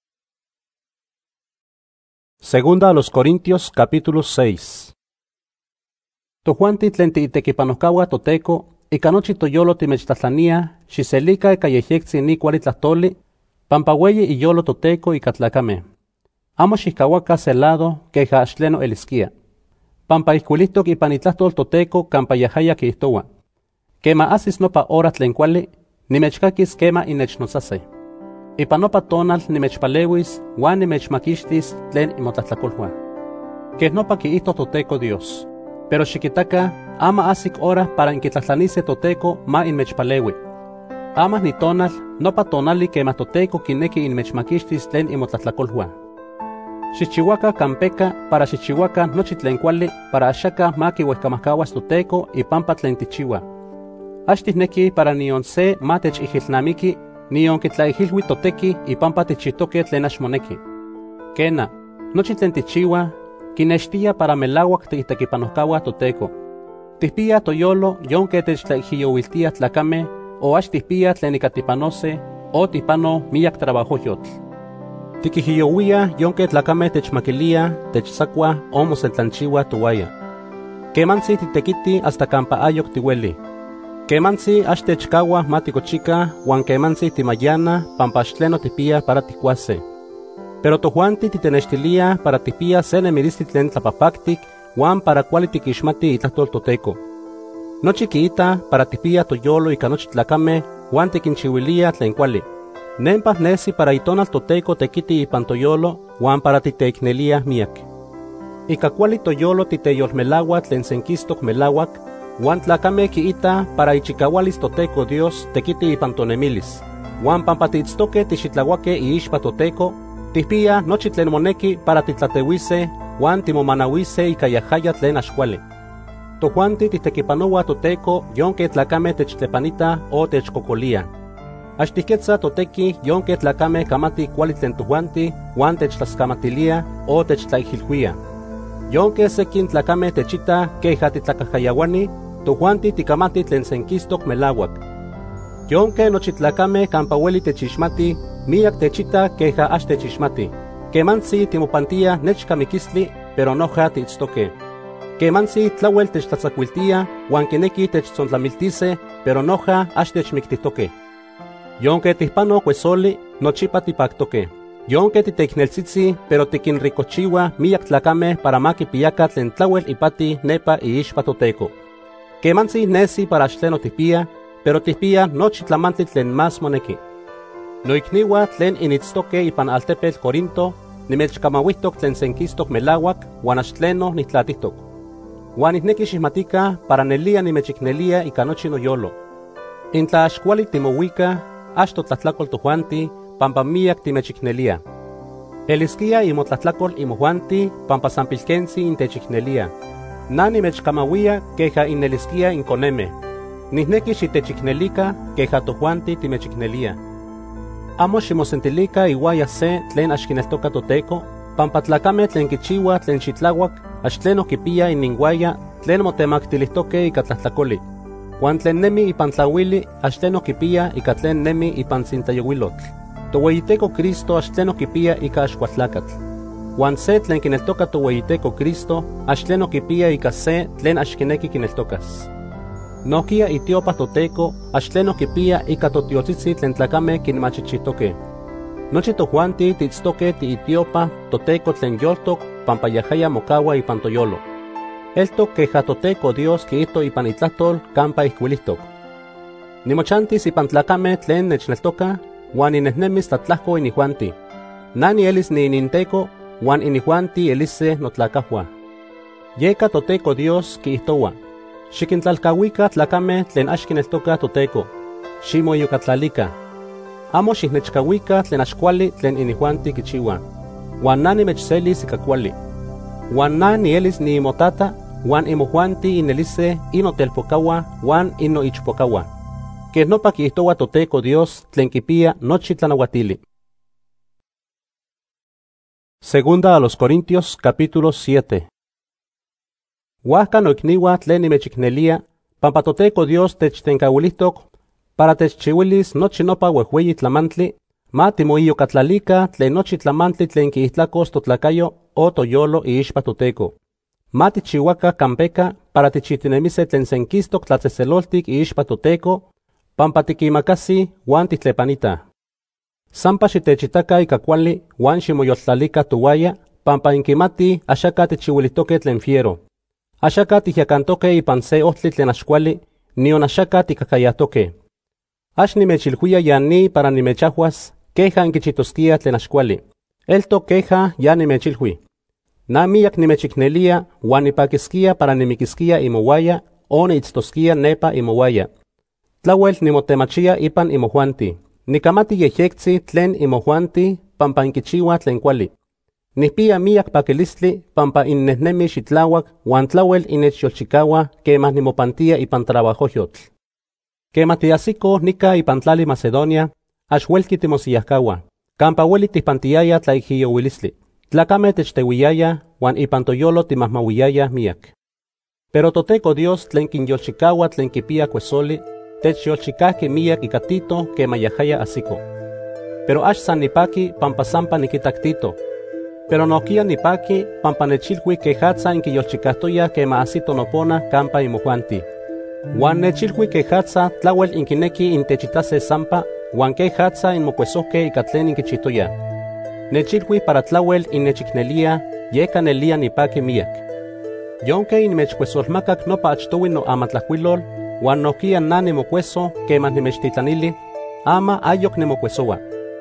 Segunda a los Corintios capítulo 6. Tojuanti tlen tiitekipanohkawa toteco, ika nochi toyolo timechtlatlania, xiselika ika yehyektzi ni kuali tlahtoli, pampa weyi iyolo toteco ika tlakame. Amo xihkawaka se lado keja axtleno eliskia. Pampa ihkuilihtok ipan itlahtol toteco kampa yahaya kihtowa. Kema asis nopa hora tlen kuali, nimechkakis kema innechnotzase. Ipan nopa tonal nimechpalewis huan nimechmakixtis tlen imotlahtlakolhua. Keh nopa kiihto toteco Dios. Pero xikitaka, ama asik hora para inkitlahtlanise toteco ma inmechpalewi. Ama ni tonal, nopa tonali kema toteco kineki inmechmakixtis tlen imotlahtlakolhua. Xichihuaca campeka para xichihuaca nochi tlen kuali para axaka maki huehkamahkawas toTeko ipampa tlen tichiua. Axtihneki para nion se matechijilnamiki, nion kitlaijilhui toteki ipampa tichitoke tlen axmoneki. Kena, nochi tlen tichiua, kinextia para melauak tiitekipanojkaua toTeko. Tihpia toyolo yonke techtlaijiyouiltia tlakame, o axtihpia tlen ikatipanose, o tipano miyak trabajoyotl. Tikijiyouia yonke tlakame techmakilia, techsakua, o moseltlanchiua towaya. Kemansi titekiti hasta kampa ayok tiweli. Kemansi axtechkaua matikochika, huan kemansi timayana, pampa axtleno tipia para tikuase. Pero tojuanti titenextilia para tipia se nemiristi tlen tlapapaktik, huan para kuali tikixmati itlahtol toTeko. Nochi kiita para tipia toyolo ika nochi tlakame, huan tikinchiuilia tlen kuali. Nempah nesi para itonal toTeko tekiti ipan toyolo, huan para titeiknelia miak. Ika kuali toyolo titeyolmelaua tlen senkistok melauak, huan tlakame kiita para ichikahualis toTeko Dios tekiti ipan tonemilis. Huan pampa tiitztoke tixitlahuake iixpa toTeko, tihpia nochi tlen moneki para titlateuise, huan timomanauise ika yahaya tlen axkuali. Tojuanti titekipanoua toTeko yonke tlakame techtlepanita o techkokolia. Axtihketza toteki yonke tlakame kamati kuali tlen tojuanti, huan techtlaskamatilia o techtlaijilhuia. Yonke sekin tlakame techita keja titlakajayawani, tojuanti tikamati tlen senkistok melauak. Yonke nochi tlakame kampa ueli techixmati, miak techita keja axtechixmati. Kemansi timopantia nechkamikistli, pero noja tiitztoke. Kemansi tlauel techtlatzakuiltia, huan kineki techtzontlamiltise, pero noja axtechmiktihtoke. Yonke tihpano kuesoli, nochipa tipaktoke. Yonke titeikneltzitzi, pero tikinrikochiua miak tlakame para makipiyaka tlen tlauel ipati nepa iixpa toTeko. Kemansi nesi para axtleno tipia, pero tipia nochi tlamantli tlen más moneki. Noikniua tlen initztoke ipan altepetl Corinto, nimechkamauihtok tlen senkistok melauak, huan axtleno nitlatihtok. Huan ihneki xihmatika para nelia nimechiknelia ika nochi noyolo. Intla axkuali timouika, axtotlatlakol tojuanti, pampa miak timechiknelia. Eliskia imotlatlakol imojuanti, pampa sampilkensi intechiknelia. Na nimechkamauia keja ineliskia inkoneme. Nihneki xitechiknelika keja tojuanti timechiknelia. Amo ximosentilika iuaya se tlen axkineltoka toTeko, pampa tlakame tlen kichiua tlen xitlauak, axtleno kipia ininguaya tlen motemaktilihtoke ika tlahtlakoli. Huan tlen nemi ipan tlauili, axtleno kipia ika tlen nemi ipan tsintlayowilotl. Toweyiteko Cristo axtleno kipia ika axkualtlakatl. Huan se tlen kineltoka toweyiteko Cristo, axtleno kipia ika se tlen axkineki kineltokas. Nohkia itiopa toTeko, axtleno kipia ika totiotzitzi tlen tlakame kinmachichitoke. Nochi tojuanti tiitztoke tiitiopa toTeko tlen yoltok, pampa yahaya mokaua ipan toyolo. Eltok keja toTeko Dios kiito ipan itlahtol kampa ihkuilihtok. Nimochantis ipan tlakame tlen nechneltoka, huan inehnemis tlatlahko inijuanti. Nani elis ni ininteko, huan inijuanti elise notlakahua. Yeka toTeko Dios kiihtoua. Xikintlalkauika tlakame tlen axkineltoka toTeko. Ximoyokatlalika. Amo xihnechkauika tlen axkuali tlen inijuanti kichiua. Huan na nimechselis ika kuali. Huan na nielis ni imotata, huan imojuanti inelise inotelpokaua, huan inoichpokaua. Que nopa kiihtoua toTeko Dios tlen kipia nochi tlanauatili. Segunda a los Corintios capítulo 7. Huajka noikniua tlen nimechiknelia, pampa toTeko Dios techtenkauilihtok, para techchiuilis nochi nopa uejueyi tlamantli, ma timoiyokatlalika tlen nochi tlamantli tlen kiihtlakos totlakayo o toyolo iixpa toTeko. Ma tichiuaka kampeka para tichitinemise tlen senkistok tlatzeseloltik iixpa toTeko, pampa tikimakasi huan titlepanita. Sampa xitechitaka ika kuali huan ximoyoltlalika towaya, pampa inkimati axaka tichiuilihtoke tlen fiero. Axaka tihyakantoke ipan se ohtli tlen axkuali, nion axaka tikakayahtoke. Ax nimechilhuia yani para nimechahuas, keja inkichitoskia tlen axkuali. Elto keja ya nimechilhui. Na miyak nimechiknelia, huan nipakiskia para nimikiskia imowaya, o niitztoskia nepa imowaya. Tlauel nimotemachia ipan imojuanti. Nikamati yeyektzi tlen imojuanti, pampa inkichiua tlen kuali. Nihpia miak pakilistli pampa innehnemi xitlawak wan tlawel innechyolchikawa kemah nimopantia ipan trabajoyotl. Kemah tiasiko nika ipan tlali Macedonia, axuelki timosiyahkawa, kampa ueli tihpantiaya tlaijiyowilistli. Tlakame techteuiyaya wan ipan toyolo timahmauiyaya miak. Pero Toteco Dios tlen kinyolchikawa tlen kipia kuesoli, techyolchikahki miak ika Tito kemah yahaya asiko. Pero ax san nipaki pampa sampa nikitak Tito. Pero nohkia nipaki pampa nechilhui kejatza inkiyolchikahtoya kemah asito nopona kampa imojuanti. Wan nechilhui kejatza tlawel inkineki intechitase sampa, wan kejatza inmokuesohke ika tlen inkichihtoya. Nechilhui para tlawel innechiknelia, yeka nelia nipaki miak. Yonke inmechkuesolmakak nopa achtowi no amatlajkuilol, wan nohkia na nimokueso kemah nimechtitlanili, ama ayok nimokuesowa.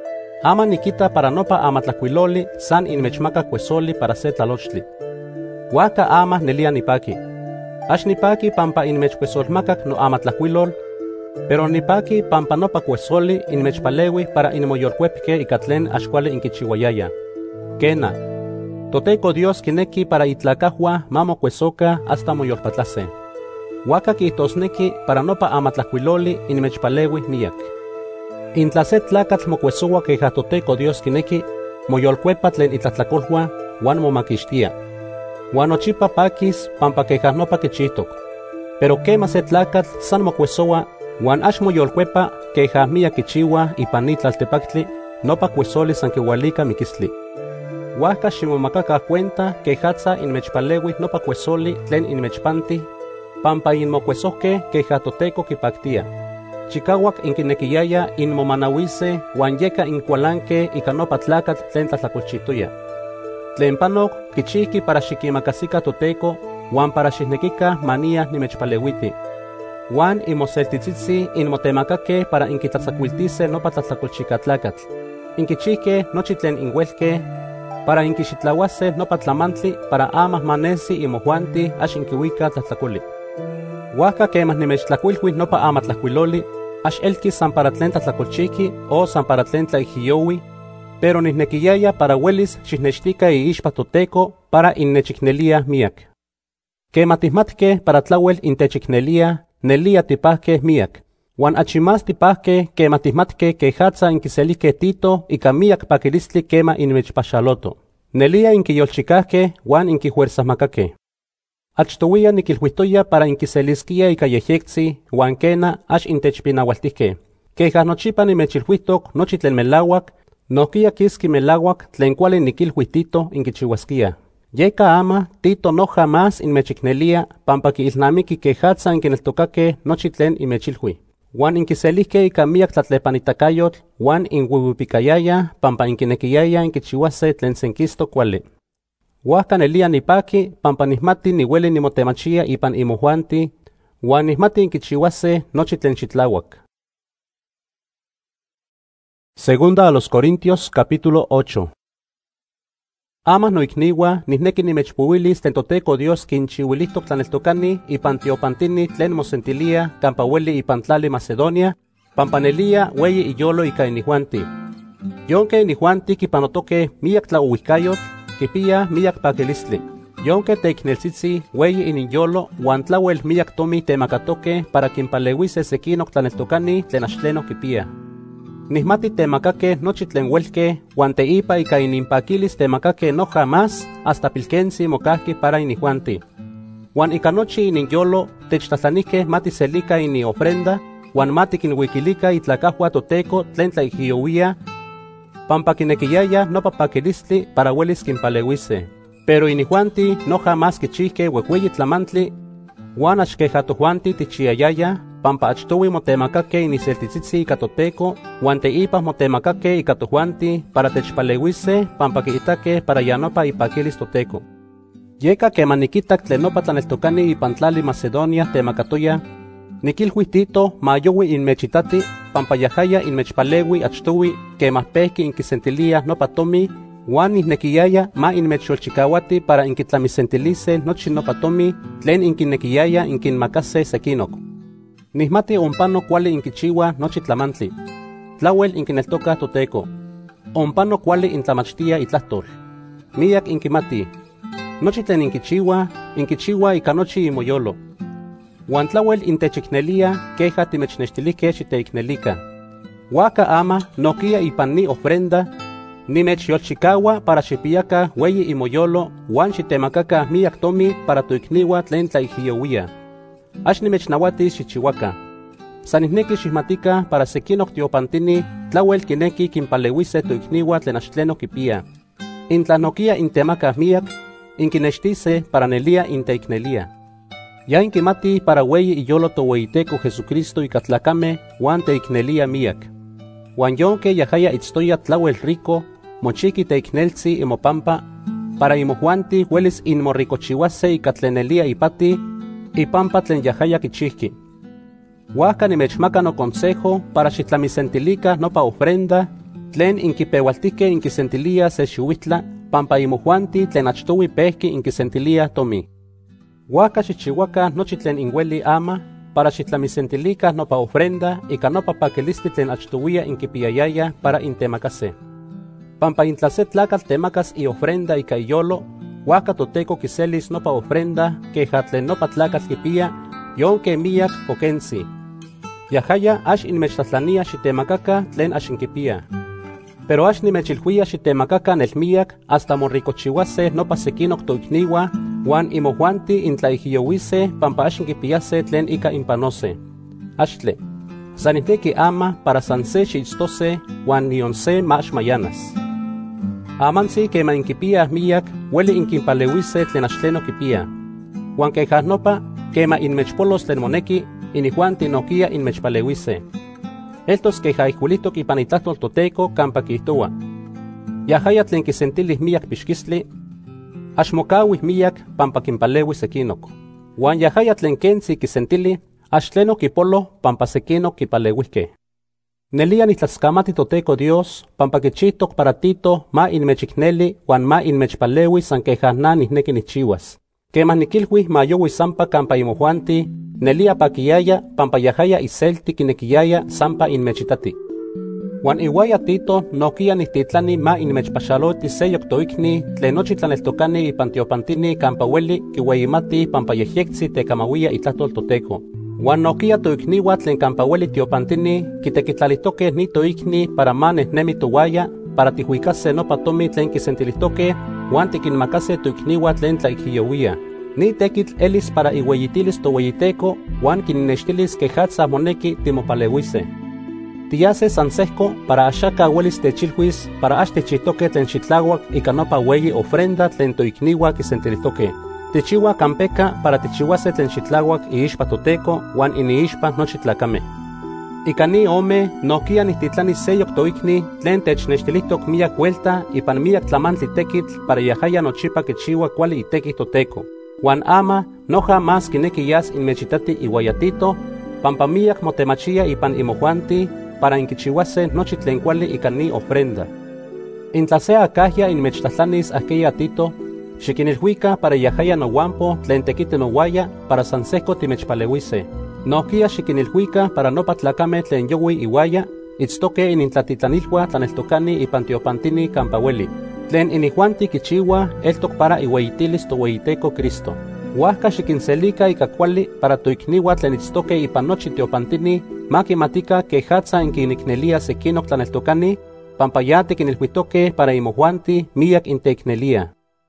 Ama nikita para nopa amatlajkuiloli san inmechmaka kuesoli para se tlalochtli. Waka ama nelia nipaki. Ax nipaki pampa inmechkuesolmakak no amatlajkuilol, pero nipaki pampa nopa kuesoli inmechpalewi para inmoyolkuepke ika tlen axkuali inkichiwayaya. Kena, Toteco Dios kineki para itlakahua mamokuesoka hasta moyolpatlase. Waka kihtosneki para nopa amatlajkuiloli inmechpalewi miak. Intla se tlakatl mokuesowa keja Toteco Dios kineki, moyolkuepa tlen itlatlakolhua wan momakixtia. Wan nochipa pakis pampa keja nopa kichihtok. Pero kema se tlakatl san mokuesowa wan ax moyolkuepa keja miak kichiwa ipan ni tlaltepaktli, nopa kuesoli san kiwalika mikistli. Huajka ximomakaka cuenta kejatza inmechpalewi nopa kuesoli tlen inmechpanti, pampa inmokuesohke keja Toteco kipaktia. Chikawak inkinekiyaya inmomanawise wan yeka inkualanke ika nopa tlakatl tlen tlatlakolchihtoya. Tlen panok kichihki para xikimakasika Toteco wan para xihnekika mania nimechpalewiti. Wan imoseltitzitzi inmotemakake para inkitlatzakuiltise nopa tlatlakolchika tlakatl. Inkichihke nochi tlen inhuelke para inkixitlawase nopa tlamantli para amah manesi imojuanti ax inkiwika tlatlakoli. Huajka kemah nimechtlakuilhui nopa amatlajkuiloli, ax elki san para tlen tlatlakolchiki o san para tlen tlaijiyowi, pero nihnekiyaya para welis xixnechtika iixpa Toteco para innechiknelia miak. Kemah tihmatke para tlawel intechiknelia, nelia tipahke miak, wan achi más tipahke kemah tihmatke kejatza inkiselihke Tito ika miak pakilistli kemah inmechpaxaloto. Nelia inkiyolchikahke wan inkifuerzahmakake. Achtowia nikilhuihtoya para inkiseliskia ika yejyektzi, wan kena ax intechpinaualtihke. Keja nochipa nimechilhuihtok nochi tlen melawak, nohkia kiski melawak tlen kuali nikilhui Tito inkichiuaskia. Yeka ama Tito noja más inmechiknelia pampa kiilnamiki kejatza inkineltokake nochi tlen inmechilhui. Wan inkiselihke ika miak tlatlepanitakayotl, wan inwiwipikayaya pampa inkinekiyaya inkichiuase tlen senkisto kuali. Huajka nelia nipaki pampa nihmati niueli nimotemachia ipan imojuanti, wan nihmati inkichiuase nochi tlen xitlawak. Segunda a los Corintios capítulo 8. Ama noikniwa nihneki nimechpuwilis tlen Toteco Dios kinchiuilihtok tlaneltokani ipan tiopantini tlen mosentilia kampa ueli ipan tlali Macedonia, pampa nelia weyi iyolo ika inijuanti. Yonke inijuanti kipanotoke miak tlaouihkayotl, kipia miak pakilistli. Yonke teikneltzitzi weyi ininyolo wan tlawel miak tomi temakatoke para kinpalewise sekinok tlaneltokani tlen axtleno kipia. Nihmati temakake nochi tlen huelke, wan teipa ika ininpakilis temakake noja más hasta pilkensi mokahki para inijuanti. Wan ika nochi ininyolo techtlatlanihke mati selika ini ofrenda, wan mati kinwikilika itlakahua Toteco tlen tlaijiyowia, pampa kinekiyaya nopa pakilistli para welis kinpalewise. Pero inijuanti noja más kichihke wehweyi tlamantli, wan axkeja tojuanti tichiayaya, pampa achtowi motemakake iniseltitzitzi ika Toteco, wan teipa motemakake ika tojuanti para techpalewise pampa kiitake para yanopa ipakilis Toteco. Yeka kema nikitak tlen nopa tlaneltokani ipan tlali Macedonia temakatoya, nikilhui Tito ma yowi inmechitati pampa yahaya inmechpalewi achtowi kemah pehki inkisentilia nopa tomi, wan nihnekiyaya ma inmechyolchikawati para inkitlamisentilise nochi nopa tomi tlen inkinekiyaya inkinmakase sekinok. Nihmati ompano kuali inkichiwa nochi tlamantli. Tlawel inkineltoka Toteco. Ompano kuali intlamachtia itlahtol. miak inkimati. Nochi tlen inkichiwa ika nochi imoyolo. Huan tlauel intechiknelia keja timechnextilike xiteiknelika. Waka ama nokia ipan ni ofrenda, nimechyolchikawa para xipiaka weyi imoyolo huan xitemakaka miak tomi para toikniwa tlen tlaijiyowia. Ax nimechnawati xichiwaka. San ihneki xihmatika para sekinok tiopantini tlauel kineki kinpalewise toikniwa tlen axtleno kipia. Intla nokia intemaka miak, inkinextise para nelia inteiknelia. Ya inkimati para weyi iyolo toweyiteco Jesucristo ika tlakame huan teiknelia miak. Huan yonke yahaya itztoya tlauel rico, mochiki teikneltzi imopampa, para imojuanti huelis inmorricochihuase ika tlenelia ipati, ipampa tlen yahaya kichihki. Huaca nimechmaka no consejo para xitlamisentilica nopa ofrenda, tlen inkipewaltike inkisentilia se xiuitla, pampa imojuanti tlen achtowi pehki inkisentilia tomi. Huaca xichihuaca nochi tlen inhueli ama, para xitlamisentilica nopa ofrenda ika nopa pakilisti tlen achtowia inkipiayaya para intemakase. Pampa intla se tlakatl temakas i ofrenda ika iyolo, huaca toteco kiselis nopa ofrenda keja tlen nopa tlakatl kipia, yonke miak pokensi. Yahaya ax inmechtlatlania xitemakaka tlen ax inkipia. Pero ax nimechilhuia xitemakaka nelmiak hasta morricochihuase nopa sekinok toikniwa, huan imojuanti intlaijiyowise pampa ax inkipiase tlen ika impanose. Axtle, san ihneki ama para san se xiitztose huan nion se ma ax mayanas. Amansi kema inkipia miak, hueli inkinpalewise tlen axtleno kipia. Huan keja nopa, kema inmechpolos tlen moneki, inijuanti nokia inmechpalewise. Eltos keja ijkuilitok ipan itlahtol toteco kampa kihtowa. Yahaya tlen kisentilih miak pixkistli, ax mokawih miak pampa kinpalewi sekinok. Huan yahaya tlen kentzi kisentili, ax tleno kipolo pampa sekinok kipalewihke. Nelia nitlaskamati toteco Dios, pampa kichihtok para Tito ma inmechikneli huan ma inmechpalewi san keja na nihneki nichiwas. Kema nikilhuih ma yowi sampa kampa imojuanti, nelia pakiyaya pampa yahaya iselti kinekiyaya sampa inmechitati. Huan iwaya Tito nokia nihtitlani ma inmechpaxaloti seyok toikni tlen nochi tlaneltokani ipan tiopantini kampa hueli kiweyimati pampa yehyektzi tekamawia itlahtol toteco. Huan nokia toikniwa tlen kampa hueli tiopantini kitekitlalitoke ni toikni para ma nehnemi towaya para tihuikase nopa tomi tlen kisentilihtoke huan tikinmakase toikniwa tlen tlaijiyowia. Ni tekitl elis para iweyitilis toweyiteco huan kinnextilis kejatza moneki timopalewise. Tiyase san sehko para axaka huelis techilhuis para ax techihtoke tlen xitlauak ika nopa weyi ofrenda tlen toikniwa kisentilihtoke. Tichiwa kampeka para tichiwase tlen xitlauak iixpa toteco huan iniixpa nochi tlakame. Ika ni ome nokia nihtitlani seyok toikni tlen technextilihtok miak vuelta ipan miak tlamantli tekitl para yahaya nochipa kichiwa kuali itekih toteco. Huan ama noja más kineki yas inmechitati iwayatito, pampa miak motemachia ipan imojuanti para inkichiwase nochi tlen kuali ika ni ofrenda. Intla se akahya inmechtlahtlanis ahkeya Tito, xikinilhuika para yahaya nohuampo tlen tekiti nowaya para san sehko timechpalewise. Nokia xikinilhuika para nopa tlakame tlen yowi iwaya, itztoke inintlatitlanilhua tlaneltokani ipan tiopantini kampa hueli. Tlen inijuanti kichiwa eltok para iweyitilis toweyiteco Cristo. Huajka xikinselika ika kuali para toikniwa tlen itztoke ipan nochi tiopantini ma kimatika kejatza inkiniknelia sekinok tlaneltokani, pampa ya tikinilhuitoke para imojuanti miak inteiknelia.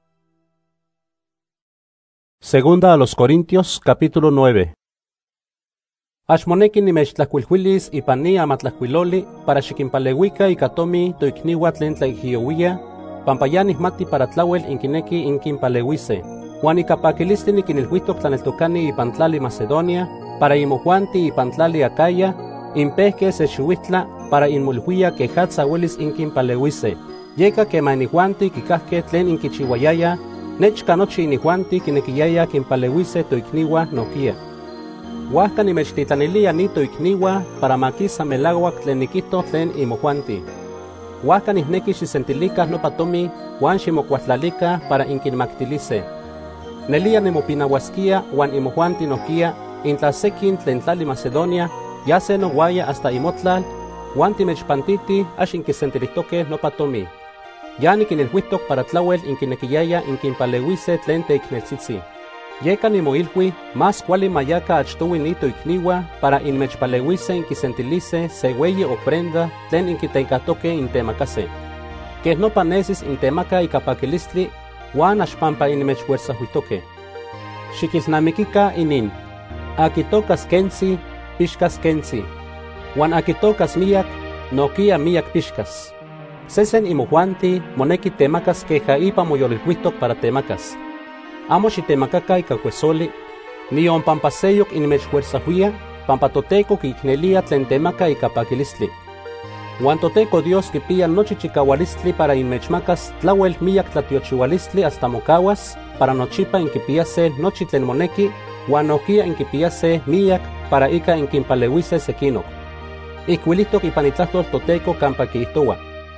Segunda a los Corintios, capítulo 9. Ax moneki nimechtlajkuilhuilis ipan ni amatlajkuiloli para xikinpalewika ika tomi toikniwa tlen tlaijiyowia, pampa ya nihmati para tlauel inkineki inkinpalewise. Huan ika pakilisti nikinilhuitok tlaneltokani ipan tlali Macedonia, para imojuanti ipan tlali Acaya, impehke se xiuitla para inmolhuia kejatza huelis inkinpalewise. Yeka kema inijuanti kikahke tlen inkichiwayaya, nechka nochi inijuanti kinekiyaya kinpalewise toikniwa nokia. Huajka nimechtitlanilia ni toikniwa para makisa melauak tlen nikihto tlen imojuanti. Huajka nihneki xisentilika nopa tomi huan ximokuatlalika para inkinmaktilise. Nelia nimopinauaskia huan imojuanti nokia intla sekin tlen tlali Macedonia ya se nowaya hasta imotlal huan timechpantiti ax inkisentilihtoke nopa tomi. Ya nikinilhuitok para tlawel inkinekiyaya inkinpaleuise tlen teikneltzitzi. Yeka nimoilhui, más kuali mayaka achtowi nito ikniwa para inmechpaleuise inkisentilise se weyi ofrenda tlen inkitenkatoke intemakase. Keh nopa nesis intemaka ikapakilistli, wan axpampa inmechfuerzahuitoke. Xikilnamikika inin, akitokas kensi, pixkas kensi. Wan akitokas miyak, nokia miyak pixkas. Sesen imojuanti moneki temakas keja ipa moyolilhuitok para temakas. Amo xitemakaka ika kuesoli, nion pampa seyok inmechfuerzahuia, pampa Toteco kiiknelia tlen temaka ika pakilistli. Wan Toteco Dios kipia nochi chikawalistli para inmechmakas tlawel miyak tlatiochiwalistli hasta mokawas, para nochipa inkipiase nochi tlen moneki, wan nokia inkipiase miyak para ika inkinpaleuise sekinok. Ikuilitok ipan itlahtol Toteco kampa kiihtowa.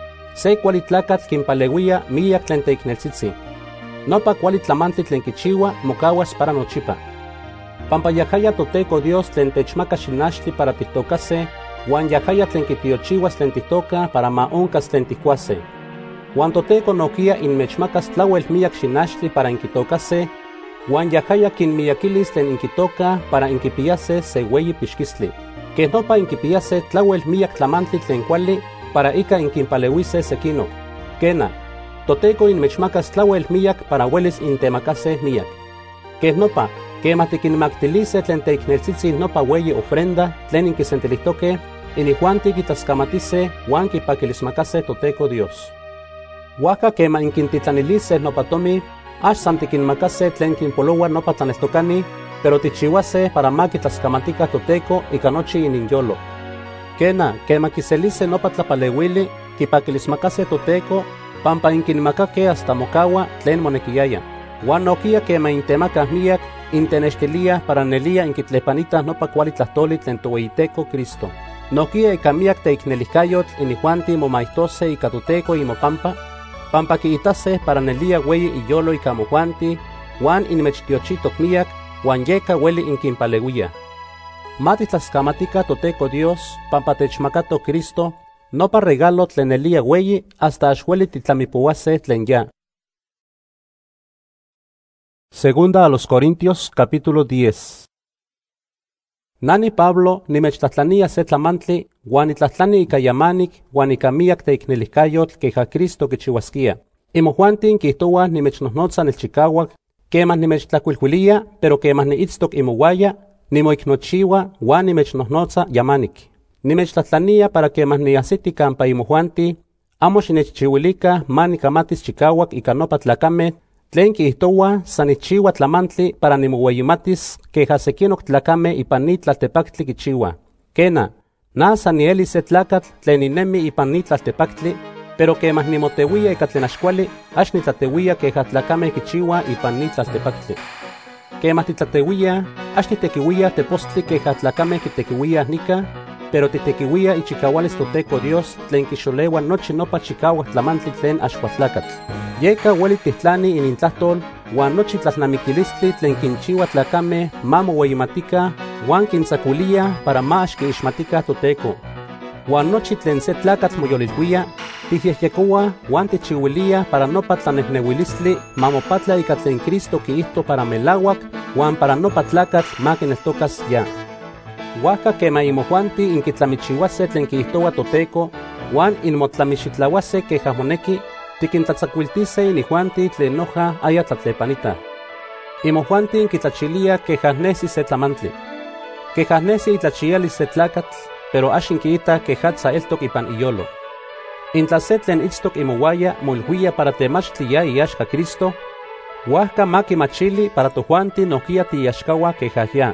Se kuali tlakatl kinpaleuia miyak tlen teikneltzitzi. Nopa kuali tlamantli tlen kichiwa mokawas para nochipa. Pampa yahaya Toteco Dios tlen techmaka xinachtli para tihtokase, wan yahaya tlen kitiochiwas tlen tihtoka para ma onkas tlen tihkuase. Wan Toteco nokia inmechmakas tlawel miyak xinachtli para inkitokase, wan yahaya kinmiyakilis tlen inkitoka para inkipiase se weyi pixkistli. Keh nopa inkipiase tlawel miyak tlamantli tlen kuali para ika inkinpaleuise sekinok. Kena, Toteco inmechmakas tlawel miyak para welis intemakase miyak. Keh nopa, kemah tikinmaktilise tlen teikneltzitzi nopa weyi ofrenda tlen inkisentilihtoke, inijuanti kitlaskamatise wan kipakilismakase Toteco Dios. Huajka kemah inkintitlanilise nopa tomi, ax san tikinmakase tlen kinpolowa nopa tlaneltokani, pero tichiwase para ma kitlaskamatika Toteco ika nochi ininyolo. Kena, kemah kiselise nopa tlapaleuili, kipakilismakase Toteco, pampa inkinmakake hasta mokawa tlen monekiyaya. Wan nokia kemah intemakah miyak, intenextilia para nelia inkitlepanita nopa kuali tlahtoli tlen toweyiteco Cristo. Nokia ika miyak teiknelihkayotl inijuanti momaitose ika Toteco imopampa, pampa kiitase para nelia weyi iyolo ika mojuanti, wan inmechtiochitok miyak, wan yeka weli inkinpaleuia. Matitlaskamatika Toteco Dios, pampa techmakato Cristo, nopa regalo tlen nelia weyi hasta axueli titlamipouase tlen ya. Segunda a los Corintios, capítulo 10. Nani Pablo nimechtlatlania se tlamantli, wan nitlatlani ika yamanik, wan ika miyak teiknelihkayotl keja Cristo kichiwaskia. Imojuantin kihtowa nimechnohnotza nelchikawak, kemah nimechtlakuilhuilia, pero kemah niitztok imowaya, nimoiknochiwa wan nimechnohnotza yamanik. Nimechtlatlania para kemah niahsiti kampa imojuanti, amo xinechchiuilika ma nikamatis chikawak ika nopa tlakameh, tlen kihtowa san nichiwa tlamantli para nimoweyimatis keja sekinok tlakameh ipan ni tlaltepaktli kichiwa. Kena, na san nieli se tlakatl tlen ninemi ipan ni tlaltepaktli, pero kemah nimoteuia ika tlen axkuali, ax nitlateuia keja tlakameh kichiwa ipan ni tlaltepaktli. Kemah titlateuia, ax titekiuia tepostli keja tlakameh kitekiuia nika, pero titekiuia ichikawalis Toteco Dios tlen kixolewa nochi nopa chikawak tlamantli tlen axkuatlakatl. Yeka weli tihtlani inintlahtol, wan nochi tlalnamikilistli tlen kinchiwa tlakameh ma moweyimatika, wan kintzakuilia para ma ax kiixmatika Toteco. Wan nochi tlen se tlakatl moyolilhuia, tihyehyekowa wan tichiuilia para nopa tlanehneuilistli ma mopatla ika tlen Cristo kiihto para melawak, wan para nopa tlakatl ma kineltokas ya. Huajka kemah imojuanti inkitlamichiuase tlen kiihtowa Toteco, wan inmotlamixitlauase keja moneki, tikintlatzakuiltise inijuanti tlen noja aya tlatlepanita. Imojuanti inkitlachilia keja nesi se tlamantli. Keja nesi itlachialis se tlakatl, pero ax inkiita kejatza eltok ipan iyolo. Intla se tlen itztok imowaya moilhuia para temachtli ya iaxka Cristo, huajka ma kimachili para tojuanti nokia tiiaxkawa keja ya.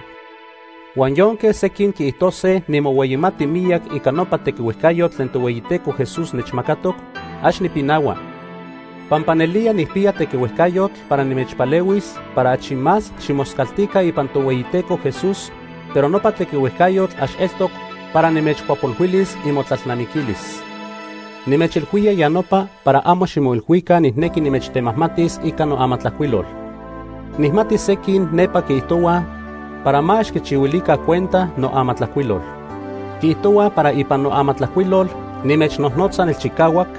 Wan yonke sekin kiihtose nimoweyimati miyak ika nopa tekiuehkayotl tlen toweyiteco Jesús nechmakatok, ax nipinawa. Pampa nelia nihpia tekiuehkayotl para nimechpaleuis, para achi más ximoskaltika ipan toweyiteco Jesús, pero nopa tekiuehkayotl ax eltok para nimechkuapolhuilis imotlalnamikilis. Nimechilhuia ya nopa para amo ximoilhuika nihneki nimechtemahmatis ika noamatlahuilol. Nihmatis sekin nepa kiihtowa para ma ax kichiuilika cuenta noamatlahuilol. Kiihtowa para ipan noamatlahuilol nimechnohnotza nelchikawak,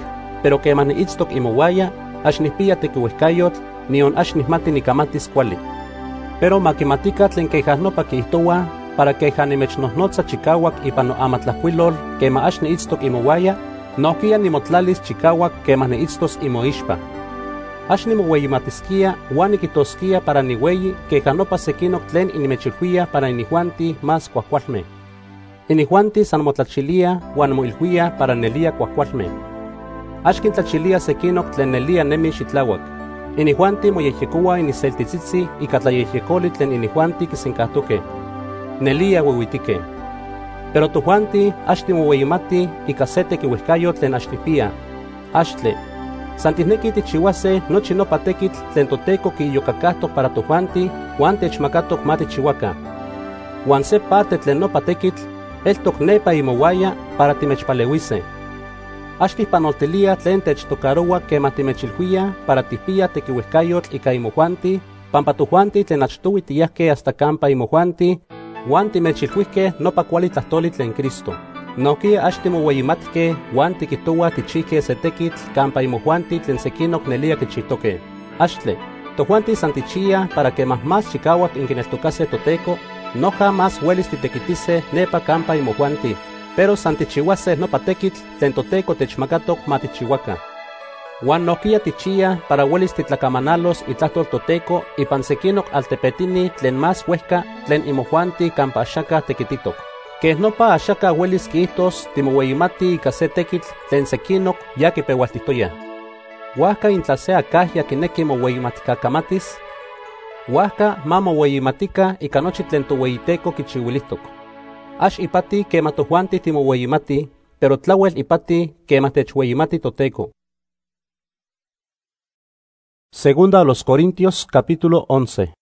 pero queman niitztok imowaya, ax nihpia tequiuehcayotl, nion ax nihmati nicamatis cuali. Pero maquimatica tlen quejahnopa quihtowa, para queja nimechnohnotza chicauac ipan noamatlahcuilol, quema ax niitztok imowaya, nohquia nimotlalis chicauac quema niitztos imoixpa. Ax nimoweimatisquia, uan niquitosquia para niweyi, quejahnopa sequinoc tlen inimechilhuia para inihuanti más cuacualme. Inihuanti san motlachilia, uan moilhuia para nelia cuacualme. Ax quintlachilia sequinoc tlen nelia nemi xitlauac. Inihuanti moyehyecoa iniseltitzitzi ica tlayehyecoli tlen inihuanti quisencahtoque. Nelia huehuitique. Pero tohuanti ax timoweyimati ica se tequiuehcayo tlen ax tipia. Axtle. San tihneki tichiuase nochi nopa tekitl tlen toteco quiyocacahtoc para tohuanti, uan techmacatoc matichihuaca. Uan se parte tlen nopa tekitl, eltoc nepa imowaya para timechpaleuise. Ax tihpanoltilia tlen techtocaroua quema timechilhuia para tipia tequiuehcayotl ica imohuanti, pampa tohuanti tlen achtoui tiyahque hasta campa imohuanti, uan timechilhuihque nopa cuali tlahtoli tlen Cristo. Nohquia ax timoweimatque uan tiquihtoua tichihque se tekitl campa imohuanti tlen sequinoc nelia quichihtoque. Axtle, tohuanti san tichia para que más chicauac inquineltocase toteco, noja más huelis titequitise nepa campa imohuanti, pero san tichihuase nopa tekitl tlen toteco techmacatoc matichihuaca. Uan nohquia tichia para huelis titlacamanalos itlahtol toteco ipan sequinoc altepetini tlen más huehca tlen imohuanti campa axaca tequititoc. Que nopa axaca huelis quihtos timoweyimati ica se tekitl tlen sequinoc ya quipeualtihtoya. Huahca intla se acahya quinequi moweyimaticacamattis, huahca ma moweyimatica ica nochi tlen toweyiteco quichiuilihtoc. Ax ipati quema tohuanti timoweyimati, pero tlauel ipati quema techweyimati toteco. Segunda a los Corintios, capítulo 11.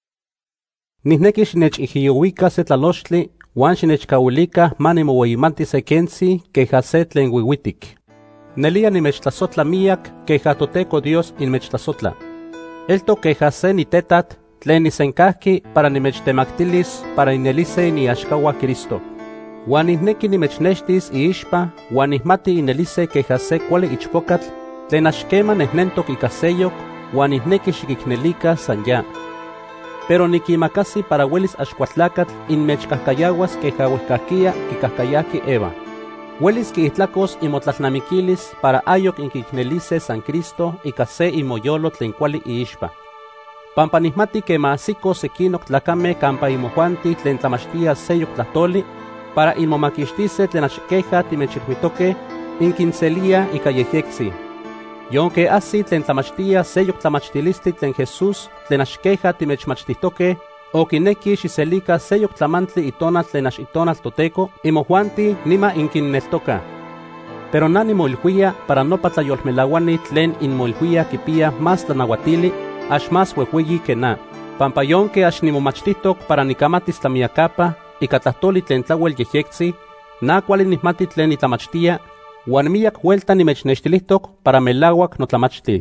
Nihneki xinechihiyouica se tlalochtli, uan xinechcauilica ma nimoweyimati se kensi queja se tlen wiwitik. Nelia nimechtlasotla miak queja toteco Dios inmechtlasotla. Elto queja se nitetat tlen nisencahki para nimechtemactilis para inelise niaxcaua Cristo. Uan nihneki nimechnextis iixpa, uan nihmati inelise queja se cuali ichpocatl tlen axquema nehnentoc ica seyoc, uan nihneki xiquicnelica san ya. Pero niquimacasi para huelis axcuatlacatl inmechcahcayahuas queja huehcahquia quicahcayahqui Eva. Huelis quiitlacos imotlalnamiquilis para ayoc inquicnelise san Cristo ica se imoyolo tlen cuali iixpa. Pampa nihmati que maasico sequinoc tlacame campa imohuanti tlen tlamachtia seyoc tlahtoli para inmomaquixtise tlen axqueja timechilhuitoque inquinselia ica yejyectzi. Yonque así tlen tlamachtia seyoc tlamachtilistli tlen Jesús tlen axqueja timechmachtihtoque, o quineki xiselica seyoc tlamantli itonal tlen ax itonal toteco, imohuanti nima inquinneltoca. Pero na nimoilhuia para nopa tlayolmelauani tlen inmoilhuia quipia más tlanauatili, ax más huehueyi que na. Pampa yonque ax nimomachtihtoc para nicamatis tlamiacapa, ica tlahtoli tlen tlauel yejyectzi, na cuali nihmati tlen itlamachtia, uan miyak huelta nimechnextilihtoc para melauac notlamachtil.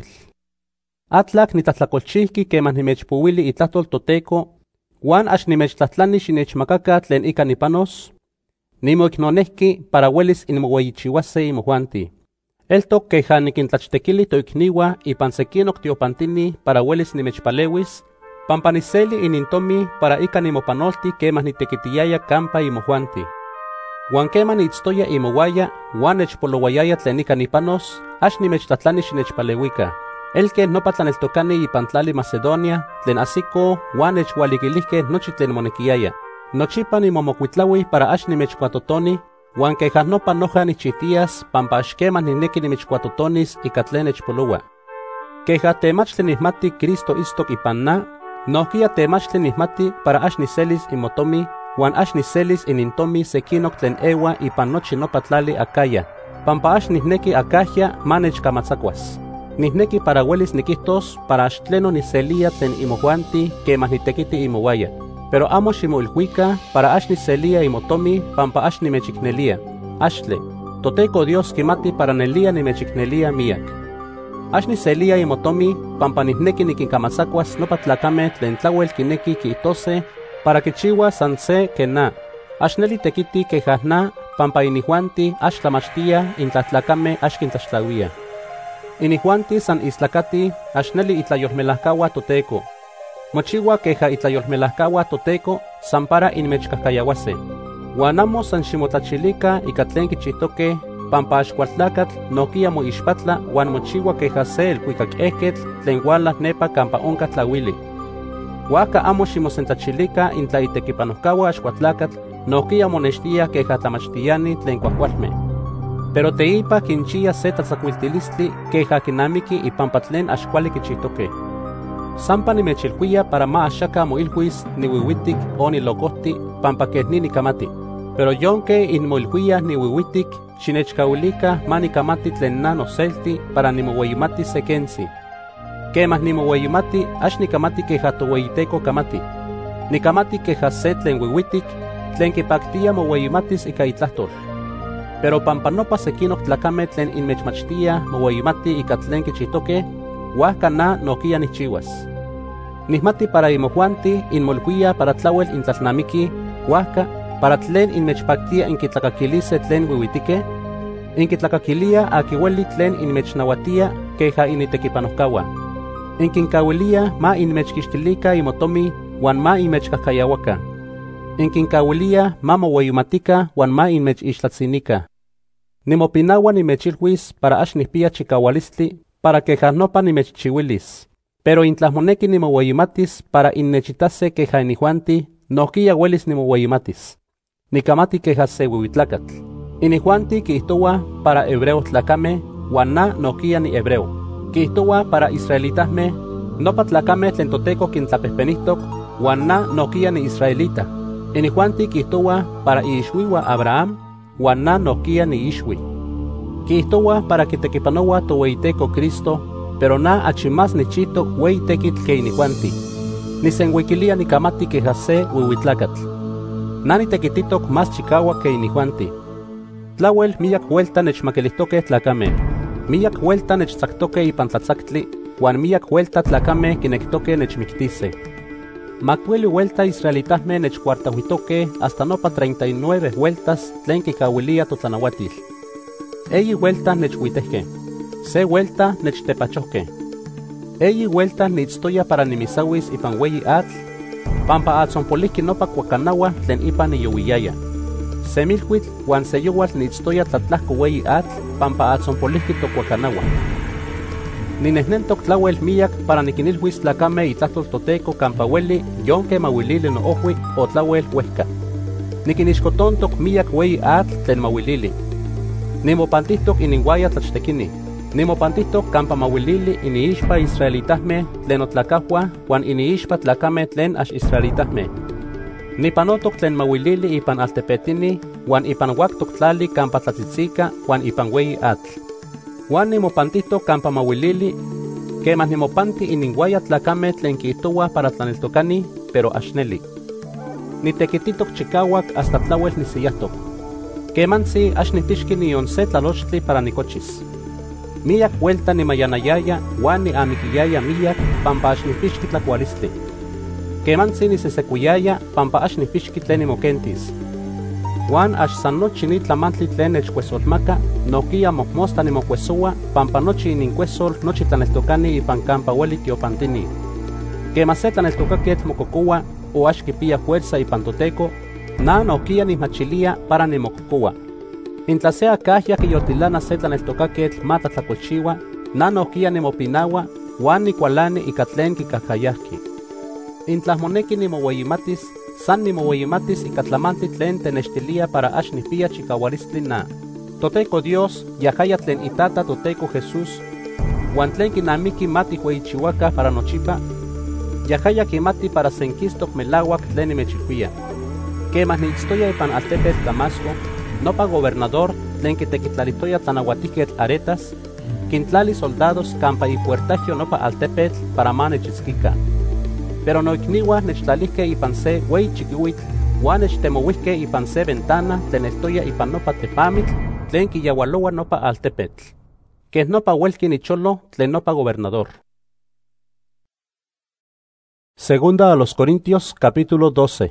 Atlac nitlahtlacolchihqui quema nimechpuili itlahtol toteco, uan ax nimechtlahtlani xinechmacaca tlen ica nipanos, nimoicnonehqui para huelis inmoweyichihuase imohuanti. Eltoc queja niquintlachtequili toicniua ipan sequinoc tiopantini para huelis nimechpalewis, pampa niseli inintomi para ica nimopanolti quema nitequitiyaya campa imohuanti. Uan quema niitztoya imowaya, uan nechpolowayaya tlen ica nipanos, ax nimechtlatlani xinechpalewica. Elque nopa tlaneltocani ipan tlali Macedonia, tlen asico, uan nechhualiquilihque nochi tlen monequiyaya. Nochipa nimomocuitlaui para ax nimechcuatotoni, uan queja nopa noja nichihtias, pampa ax quema nineki nimechcuatotonis ica tlen nechpoloua. Queja temachtli nihmati Cristo istok ipan na, nohquia temachtli nihmati para ax niselis imotomi, uan ax niselis inintomi sequinoc tlen ewa ipan nochi nopa tlali Acaya, pampa ax nihneki acahya ma nechcamatzacuas. Nihneki para huelis niquihtos para ax tleno niselia tlen imohuanti quema nitequiti imowaya, pero amo ximoilhuica para ax niselia imotomi pampa ax nimechicnelia. Axtle, toteco Dios quimati para nelia nimechicnelia miak. Ax niselia imotomi pampa nihneki niquincamatzacuas nopa tlacame tlen tlauel quineki quihtose para quichiua san se que na. Ax neli tequiti queja na, pampa inihuanti ax tlamachtia intlatlacame ax quintlaxtlauia. Inijuanti san islacati axneli itlayolmelajkaua toteco. Mochiwa queja itlayolmelajkaua toteco san para inmechcahcayawase. Huan amo san ximotlachilica ika tlen kichihtoque pampa axkualtlacatl nokia moixpatla huan mochiwa queja se elhuicak'ehketl tlen uala nepa campa onca tlauili. Huaca amo ximosentlachilica intla itekipanojkaua axkualtlacatl nokia monextia queja tlamachtiani tlen kuajkualmeh. Pero teipa kinchia se tlatzakuiltilistli queja kinamiki ipampa tlen axkuali kichihtoque. Sampa nimechilhuia para ma axaka moilhuis niwiwitik o nilokohti pampa keh ni nikamati. Pero yonke inmoilhuia niwiwitik xinechkauilica ma nikamati tlen na noselti para nimoweyimati sekensi. Kemah nimoweyimati ax nikamati queja toweyiteco kamati. Nikamati queja se tlen wiwitik tlen kipaktia moweyimatis ika itlahtol. Pero pampa nopa sekinok tlakame tlen inmechmachtia moweyimati ika tlen kichihtoque, huaca na nokia nihchiuas. Nihmati para imojuanti inmolhuia para tlauel intlalnamiki, huaca para tlen inmechpaktia inkitlakakilise tlen wiwitike, inkitlakakilia akiueli tlen inmechnawatia queja initekipanojkaua. Inkinkauilia ma inmechkixtilica imotomi huan ma inmechkahkayawaka. Inkinkauilia ma moweyimatika huan ma inmechixtlatzinika. Nimopinaua nimechilhuis para ax nihpia chikaualistli para queja nopa nimechchiuilis. Pero intla moneki nimoweyimatis para innechitase queja inijuanti, nohkia uelis nimoweyimatis. Nikamati queja se wiwitlacatl. Inijuanti kihtowa para hebreo tlacame, huan na nohkia ni hebreo. Kihtowa para israelitahme, nopa tlacame tlen toteco kintlapehpenihtok, huan na nohkia ni israelita. Inijuanti kihtowa para iixuiwa Abraham, huan na nohkia ni ixui. Kihtowa para kitekipanowa toweyiteco Cristo, pero na achi más nichihtok ueyi tekitl que inijuanti. Nisenhuikilia nikamati queja se wiwitlacatl. Na nitekititok más chikaua que inijuanti. Tlauel miyak huelta nechmakilihtoque tlacame. Miyak huelta nechtzaktoque ipan tlatzaktli, huan miyak huelta tlacame kinektoque nechmiktise. Macueli huelta israelitahme nechcuartahuitoque hasta nopa 39 vueltas tlen kikauilia totlanauatil. Eyi huelta nechhuitehque. Se huelta nechtepachohque. Eyi huelta niitztoya para nimisawis ipan weyi atl, pampa atzonpolihki nopa kuakanaua tlen ipan niyowiyaya. Se milhuitl huan se yowal niitztoya tlatlahko weyi atl, pampa atzonpolihki tokuakanaua. Ninehnentok tlauel miyak para nikinilhuis tlacame itlahtol toteco campa ueli yonke mawilili no ohui o tlauel huehca. Nikinixkotontok miyak weyi atl tlen mawilili. Nimopantihtok ininguaya tlachtekini. Nimopantihtok campa mawilili iniixpa israelitahme tlen otlakahua huan iniixpa tlacame tlen ax israelitahme. Nipanotok tlen mawilili ipan altepetini huan ipan huactok tlali campa tlatzitzika huan ipan weyi atl. Huan nimopantihtok campa mawilili, quemah nimopanti ininguaya tlacame tlen kihtowa para tlaneltokani, pero axneli. Nitekititok chikauak hasta tlauel nisiyahtok. Kemansi ax nitixki nion se tlalochtli para nikochis. Miyak huelta nimayanayaya huan niamikiyaya miyak pampa ax nipixki tlakualistli. Kemansi nisesekuyaya pampa ax nipixki tlen nimokentis. Huan ax san nochi ni tlamantli tlen nechkuesolmaka, nohkia mojmosta nimokuesowa pampa nochi ininkuesol nochi tlaneltokani ipan campa ueli tiopantini. Kema se tlaneltokaketl mokokowa o ax kipia fuerza ipan toteco, na nohkia nihmachilia para nimokokowa. Intla se akahya kiyotilana se tlaneltokaketl ma tlatlakolchiwa, na nohkia nimopinawa huan nikualani ika tlen kikahkayahki. Intla moneki nimoweyimatis, san nimoweyimatis ika tlamantli tlen tenextilia para ax nihpia chikaualistli na. Toteco Dios yahaya tlen itata Toteco Jesús, huan tlen kinamiki ma tihueyichiuaka para nochipa, yahaya kimati para senkistok melauak tlen nimechilhuia. Kemah niitztoya ipan altepetl Damasco, nopa gobernador tlen kitekitlalitoya tlanauatihketl Aretas, kintlali soldados campa ipuertajyo nopa altepetl para ma nechitzkika. Pero noikniwa nechtlalihke ipan se ueyi chikiuitl, huan nechtemouihke ipan se ventana tlen estoya ipan nopa tepamitl tlen kiyaualoa nopa altepetl. Keh nopa uelki nicholo tlen nopa gobernador. Segunda a los Corintios capítulo 12.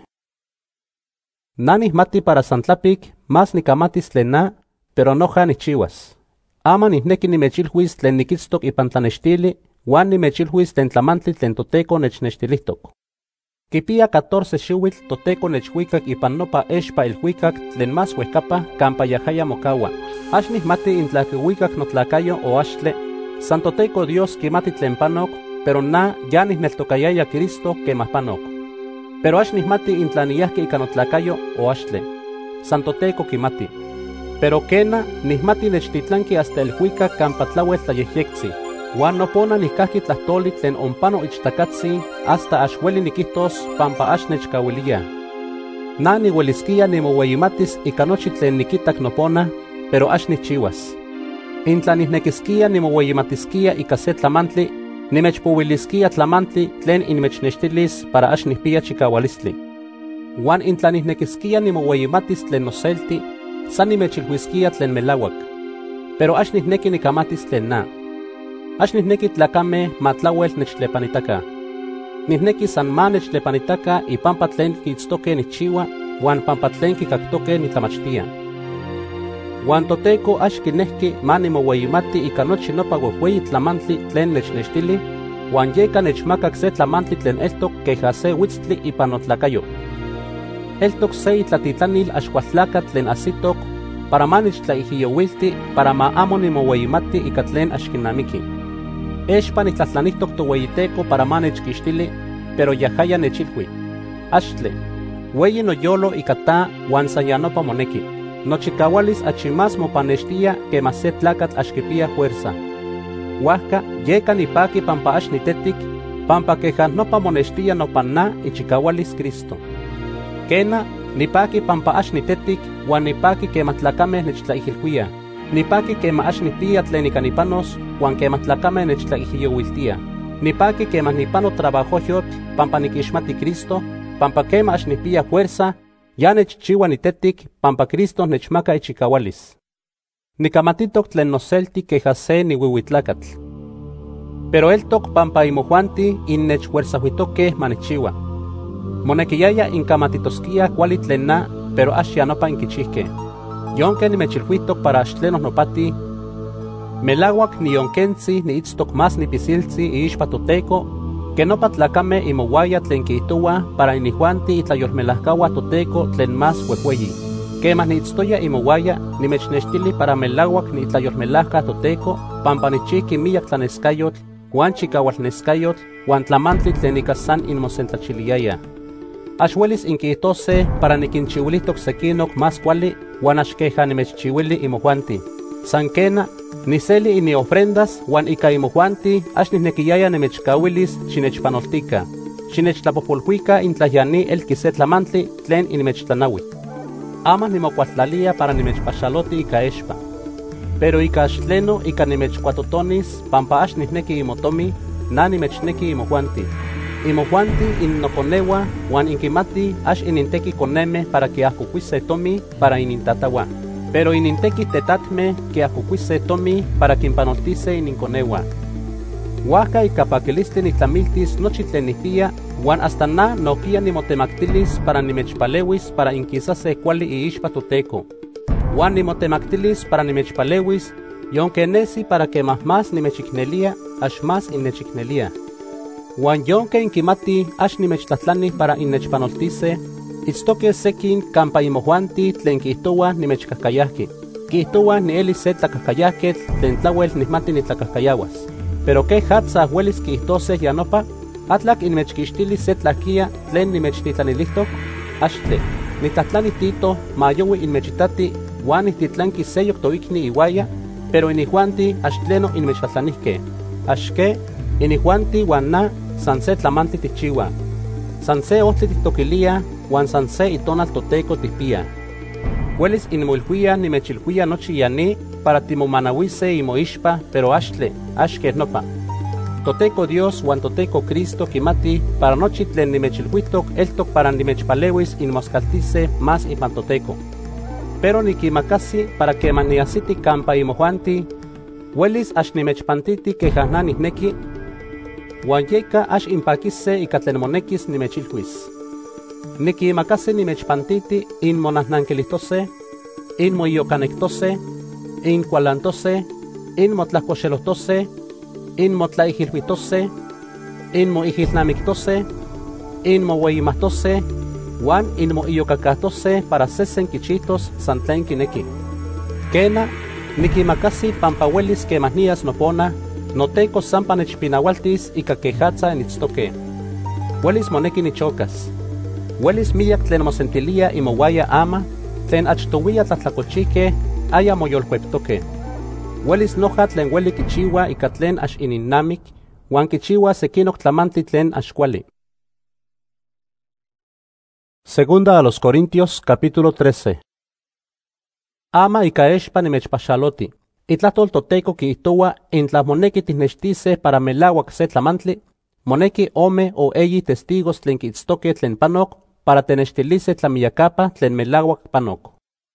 Na nihmati para santlapik mas nikamatis tlen na, pero noja nichiuas. Ama nihneki nimechilhuis tlen nikitztok ipan tlanextili, wan nimechilhuis tlen tlamantli tlen Toteko nechnextilihtok. Kipia 14 xiuitl Toteko nechhuikak ipan nopa expa ilhuikak tlen mas huehkapa kampa yahaya mokawa. Ax nihmati intlakihuikak notlakayo o axtle, san Toteko Dios kimati tlen panok, pero na ya nihneltokayaya Cristo kemah panok. Pero ax nihmati intlaniyahki ika notlakayo o axtle, san Toteko kimati. Pero kena nihmati nechtitlanki hasta ilhuikak kampa tlauel tlayehyektzi. Wan nopona nikahki tlahtoli tlen ompano ichtakatzi hasta ax hueli nikihtos pampa ax nechkawilia. Na nihueliskia nimoweimatis ika nochi tlen nikitak nopona, pero ax nichiwas. Intla nihnekiskia nimoweimatiskia ika se tlamantli, nimechpowiliskia tlamantli tlen inmechnextilis para ax nihpia chikawalistli. Wan intla nihnekiskia nimoweimatis tlen noselti, san nimechilhuiskia tlen melawak. Pero ax nihneki nikamatis tlen na. Ax nihneki tlakame matlauel nechtlepanitaka. Nihneki san ma nechtlepanitaka ipampa tlen kiitztoke nichiwa, wan pampa tlen kikaktoke nitlamachtia. Wan Toteko ax kinehki ma nimoweyimati ika nochi nopa wehweyi tlamantli tlen nechnextili, wan yeka nechmakak se tlamantli tlen eltok keja se witztli ipan notlakayo. Eltok se itlatitlanil axkualtlaka tlen asitok, para ma nechtlaijiyowilti, para ma amo nimoweyimati ika tlen axkinamiki. Expa nitlatlanihtok toweyiteko para ma nechkixtili, pero yahaya nechilhui. Axtle, weyi noyolo ika ta wan san yanopa moneki. Nochikawalis achimas mopanextia kema se tlakatl axkipia fuerza. Huajka yeka nipaki pampa ax nitetik, pampa keja nopa monextia nopan na ichikawalis Cristo. Kena nipaki pampa ax nitetik, wan nipaki kema tlakame nechtlaijilhuia. Nipaki kema ax nipia tlen ika nipanos, wan kema tlakame nechtlaijiyowiltia. Nipaki kema nipano trabajoyot, pampa nikixmati Cristo, pampa kema ax nipia fuerza, ya nechchiwa nitetik, pampa Cristo nechmaka ichikawalis. Nikamatitok tlen noselti keja se niwiwitlakatl. Pero eltok pampa imojuanti innechfuerzahuitoke manichiwa. Monekiyaya inkamatitoskia kuali tlen na, pero ax yanopa inkichihke. Yonke nimechilhuitok para ax tlenos nopati, melawak niyonkenzi niitztok mas nipisilzi iixpa Toteko, que nopa tlakame imowaya tlen kiihtowa para inijuanti itlayolmelajkawa Toteko tlen mas wehweyi. Kemah niitztoya imowaya nimechnextili para melawak niitlayolmelajka Toteko, pampa nichihki miyak tlaneskayotl, wan chikawalneskayotl, wan tlamantli tlen ika san inmosentlachiliyaya. Ax welis inkiihtose para nikinchiwilihtok sekinok mas kuali, wan ax keja nimechchiwili imojuanti. San kena, niseli iniofrendas, wan ika imojuanti, ax nihnekiyaya nimechkawilis xinechpanoltika. Xinechtlapopolhuika intlahyani elkise tlamantli tlen inimechtlanawi. Ama nimokuatlalia para nimechpaxaloti ika expa. Pero ika ax tleno ika nimechkuatotonis, pampa ax nihneki imotomi, na nimechneki imojuanti. Imojuanti innokonewa, wan inkimati ax ininteki koneme para kiahkukuise tomi para inintatawa. Pero ininteki tetatme kiahkukuise tomi para kimpanoltise ininkonewa. Huajka ika pakilistli nitlamiltis nochi tlen nihpia, wan hasta na nokia nimotemaktilis para nimechpalewis para inkisase kuali iixpa Toteko. Wan nimotemaktilis para nimechpalewis, yonke nesi para que más nimechiknelia, ax más innechiknelia. Wan yonke inkimati ax nimechtlatlani para innechpanoltise, itztoke sekin kampa imojuanti tlen kiihtowa nimechkahkayahki. Kiihtowa nieli se tlakahkayahketl tlen tlawel nihmati nitlakahkayawas. Pero ke hatza huelis kiihtose yanopa, atlak inmechkixtili se tlakia tlen nimechtitlanilijtok, axtle. Nitlatlani Tito mayowi inmechitati wan nihtitlanki seyok toikni iwaya, pero inijuanti ax tleno inmechtlatlanihke. Axke, inijuanti wan na san se tlamanti tichiwa. San se ohtli tihtokilia, wan san se itonal Toteko tihpia. Huelis inmoilhuia nimechilhuia nochi yani para timomanawise imoixpa, pero axtle, axke nopa. Toteko Dios wan Toteko Cristo kimati para nochi tlen nimechilhuitok eltok para nimechpalewis inmoskaltise mas ipan Toteko. Pero nikimakasi para que maniasiti kampa imojuanti, huelis ax nimechpantiti kejahna nihneki, wan yeka ax impakise ika tlen monekis nimechilhuis. Nikimakasi nimechpantiti inmonahnankelitose, inmoyokanektose, inkualantose, in motlahcoxelotose, in motlaihilhuitose, in moihilnamictose, in moweimahtose, wan in moiyocacatose para sesen quichitos san tlen kineki. Kena, nikimakasi pampahuelis que mahnias nopona, noteco sampa nechpinawaltis ika quejatza enitztoque. Huelis moneki nichocas. Huelis miyak tlen mosentilia y mowaya ama, tlen achtowia tlatlacochique, aya moyolhueptoque. Huelis noja tlen hueli kichiwa ika tlen ax ininnamic, wan kichiwa sekinok tlamanti tlen axkuali. Segunda a los Corintios, capítulo 13. Ama ika expa nimechpaxaloti. Itlatol toteco kiihtowa intla moneki tihnextise para melawak se tlamantli, moneki ome o eyi testigos tlen kiitztoque tlen panok para tenextilise tlamiyakapa tlen melawak panok.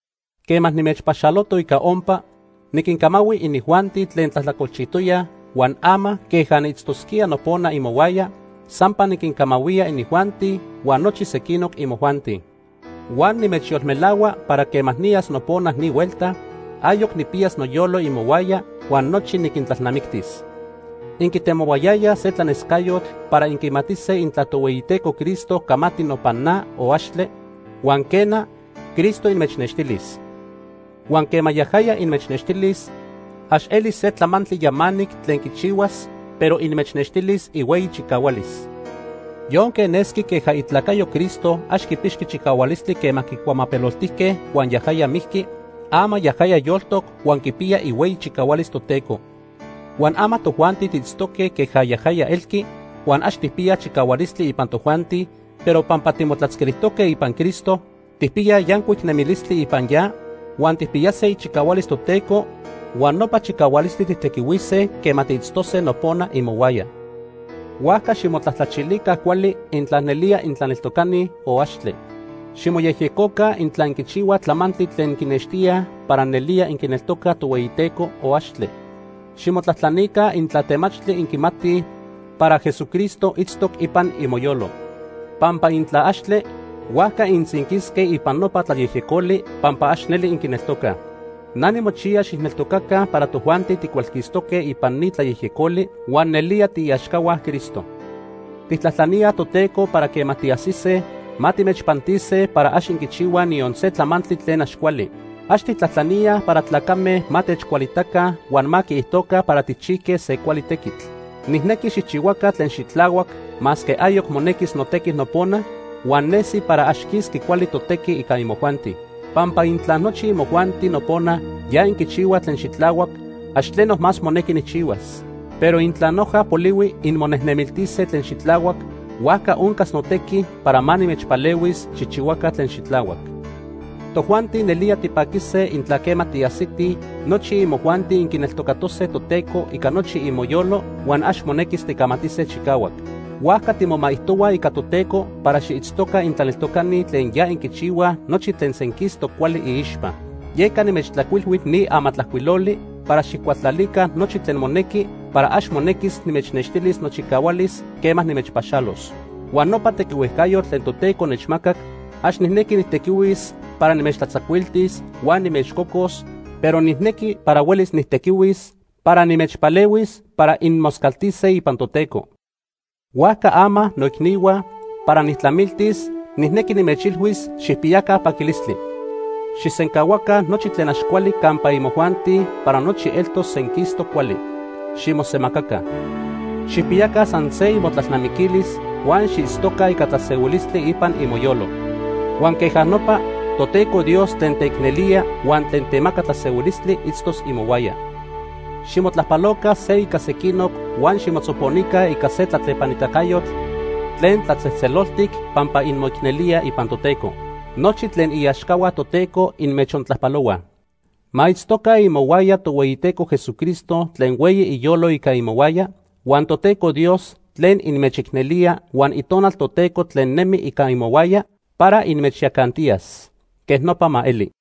Kemah nimechpaxaloto ika ompa, nikinkamawi inihuanti tlen tlahtlacolchitoya, wan ama keja niitztoskia nopona imowaya, sampa nikinkamawia inihuanti, wan nochi sekinok imohuanti. Wan nimechyolmelawa para kemah nias nopona ni vuelta, ayok nipias noyolo imowaya, wan nochi nikintlalnamictis. Inkitemowayaya se tlanescayot para inkimatise intlatoweyiteco Cristo kamati nopanna o axtle, wan kena, Cristo inmechnextilis. Wan kemayahaya inmechnextilis, ax elis se tlamantli yamanik tlen kichiwas, pero inmechnextilis iwei chikawalis. Yonke neski keja itlacayo Cristo ax kipixki chikawalistli kemah kikuamapeloltihke wan yahaya mihki, ama yahaya yoltok wan kipia iwei chikawalis toteco. Wan ama tohuanti titztoque keja yahaya elki, wan ax tipia chikawalistli ipan tohuanti, pero pampa timotlatzquelihtoque ipan Cristo, tipia yankuik nemilistli ipan ya, wan tipiyase chikawalis toteco, wan nopa chikawalistli titekiwise kemah tiitztose nopona imowaya. Huaca ximotlatlachilika kuali intlanelia intlaneltocani o axtle. Ximoyehyecoca intlan kichiwa tlamantli tlen kinextia para nelia inkineltoca toweyiteco o axtle. Ximotlatlanika intlatemachtli inkimati para Jesucristo itztok ipan imoyolo. Pampa intla axtle, huaca intzinkiske ipan nopa tlayehyecoli pampa axneli inkineltoca. Nani mochia xineltocaca para tohuanti tikualkistoque ipan ni tlayehyecoli wan nelia tiyaxkawa Cristo. Titlatlania toteco para que matiasise, matimechpantise para ax inkichiwa nion se tlamantli tlen axkuali. Ax titlatlania para tlacame matechkualitaka wan makiihtoca para tichique se kuali tekitl. Nihneki xichihuaca tlen xitlawak, mas que ayok monekis noteki nopona, wan nesi para ax kiski kuali toteki ika imohuanti. Pampa intla nochi imohuanti nopona, ya inkichiwa tlen xitlawak, ax tlenos mas moneki nichiwas. Pero intla noja poliwi inmonehnemiltise tlen xitlawak, huaca unkas noteki para manimechpalewis xichihuaca tlen xitlawak. Tohuanti nelia tipakise intla kema tiasiti, nochi imohuanti inkineltokatose toteco ika nochi imoyolo, wan ax monekis tikamatise chikawak. Huaca timomaihtowa ika toteco para xiitztoca intlaneltocani tlen ya inkichiwa nochi tlen senkisto kuali iixpa. Yeka nimechtlacuilhuit ni amatlahcuiloli para xikuatlalika nochi tlen moneki para ax monekis nimechnextilis nochikawalis kemah nimechpaxalos. Wan nopa tekiuehkayo tlen toteco nechmakak, ax nihneki nitekiuis para nimechtlatzakuiltis wan nimechkokos, pero nihneki para huelis nitekiuis para nimechpalewis para inmoskaltise ipan toteco. Huaca ama noikniwa para nitlamiltis, nihneki nimechilhuis xihpiyaca pakilistli. Xisenkahuaca nochi tlen axkuali kampa imohuanti para nochi eltos senkisto kuali. Ximosemakaca. Xihpiyaca san se imotlalnamikilis, wan xiitztoca ika tlaseuilistli ipan imoyolo. Wan keja nopa, toteco Dios tlen teiknelia wan tlen temaka tlaseuilistli itztos imowaya. Ximotlahpaloca se ika sekinok wan ximotzoponika ika se tlatlepanitacayotl, tlen tlatzetzeloltik pampa inmoiknelia ipan toteco. Nochi tlen iaxkawa toteco inmechontlahpalowa. Maitztoka imowaya toweyiteco Jesucristo tlen weyi iyolo ika imowaya, wan toteco Dios tlen inmechiknelia wan itonal toteco tlen nemi ika imowaya para inmechyakantias. Keh nopa ma eli.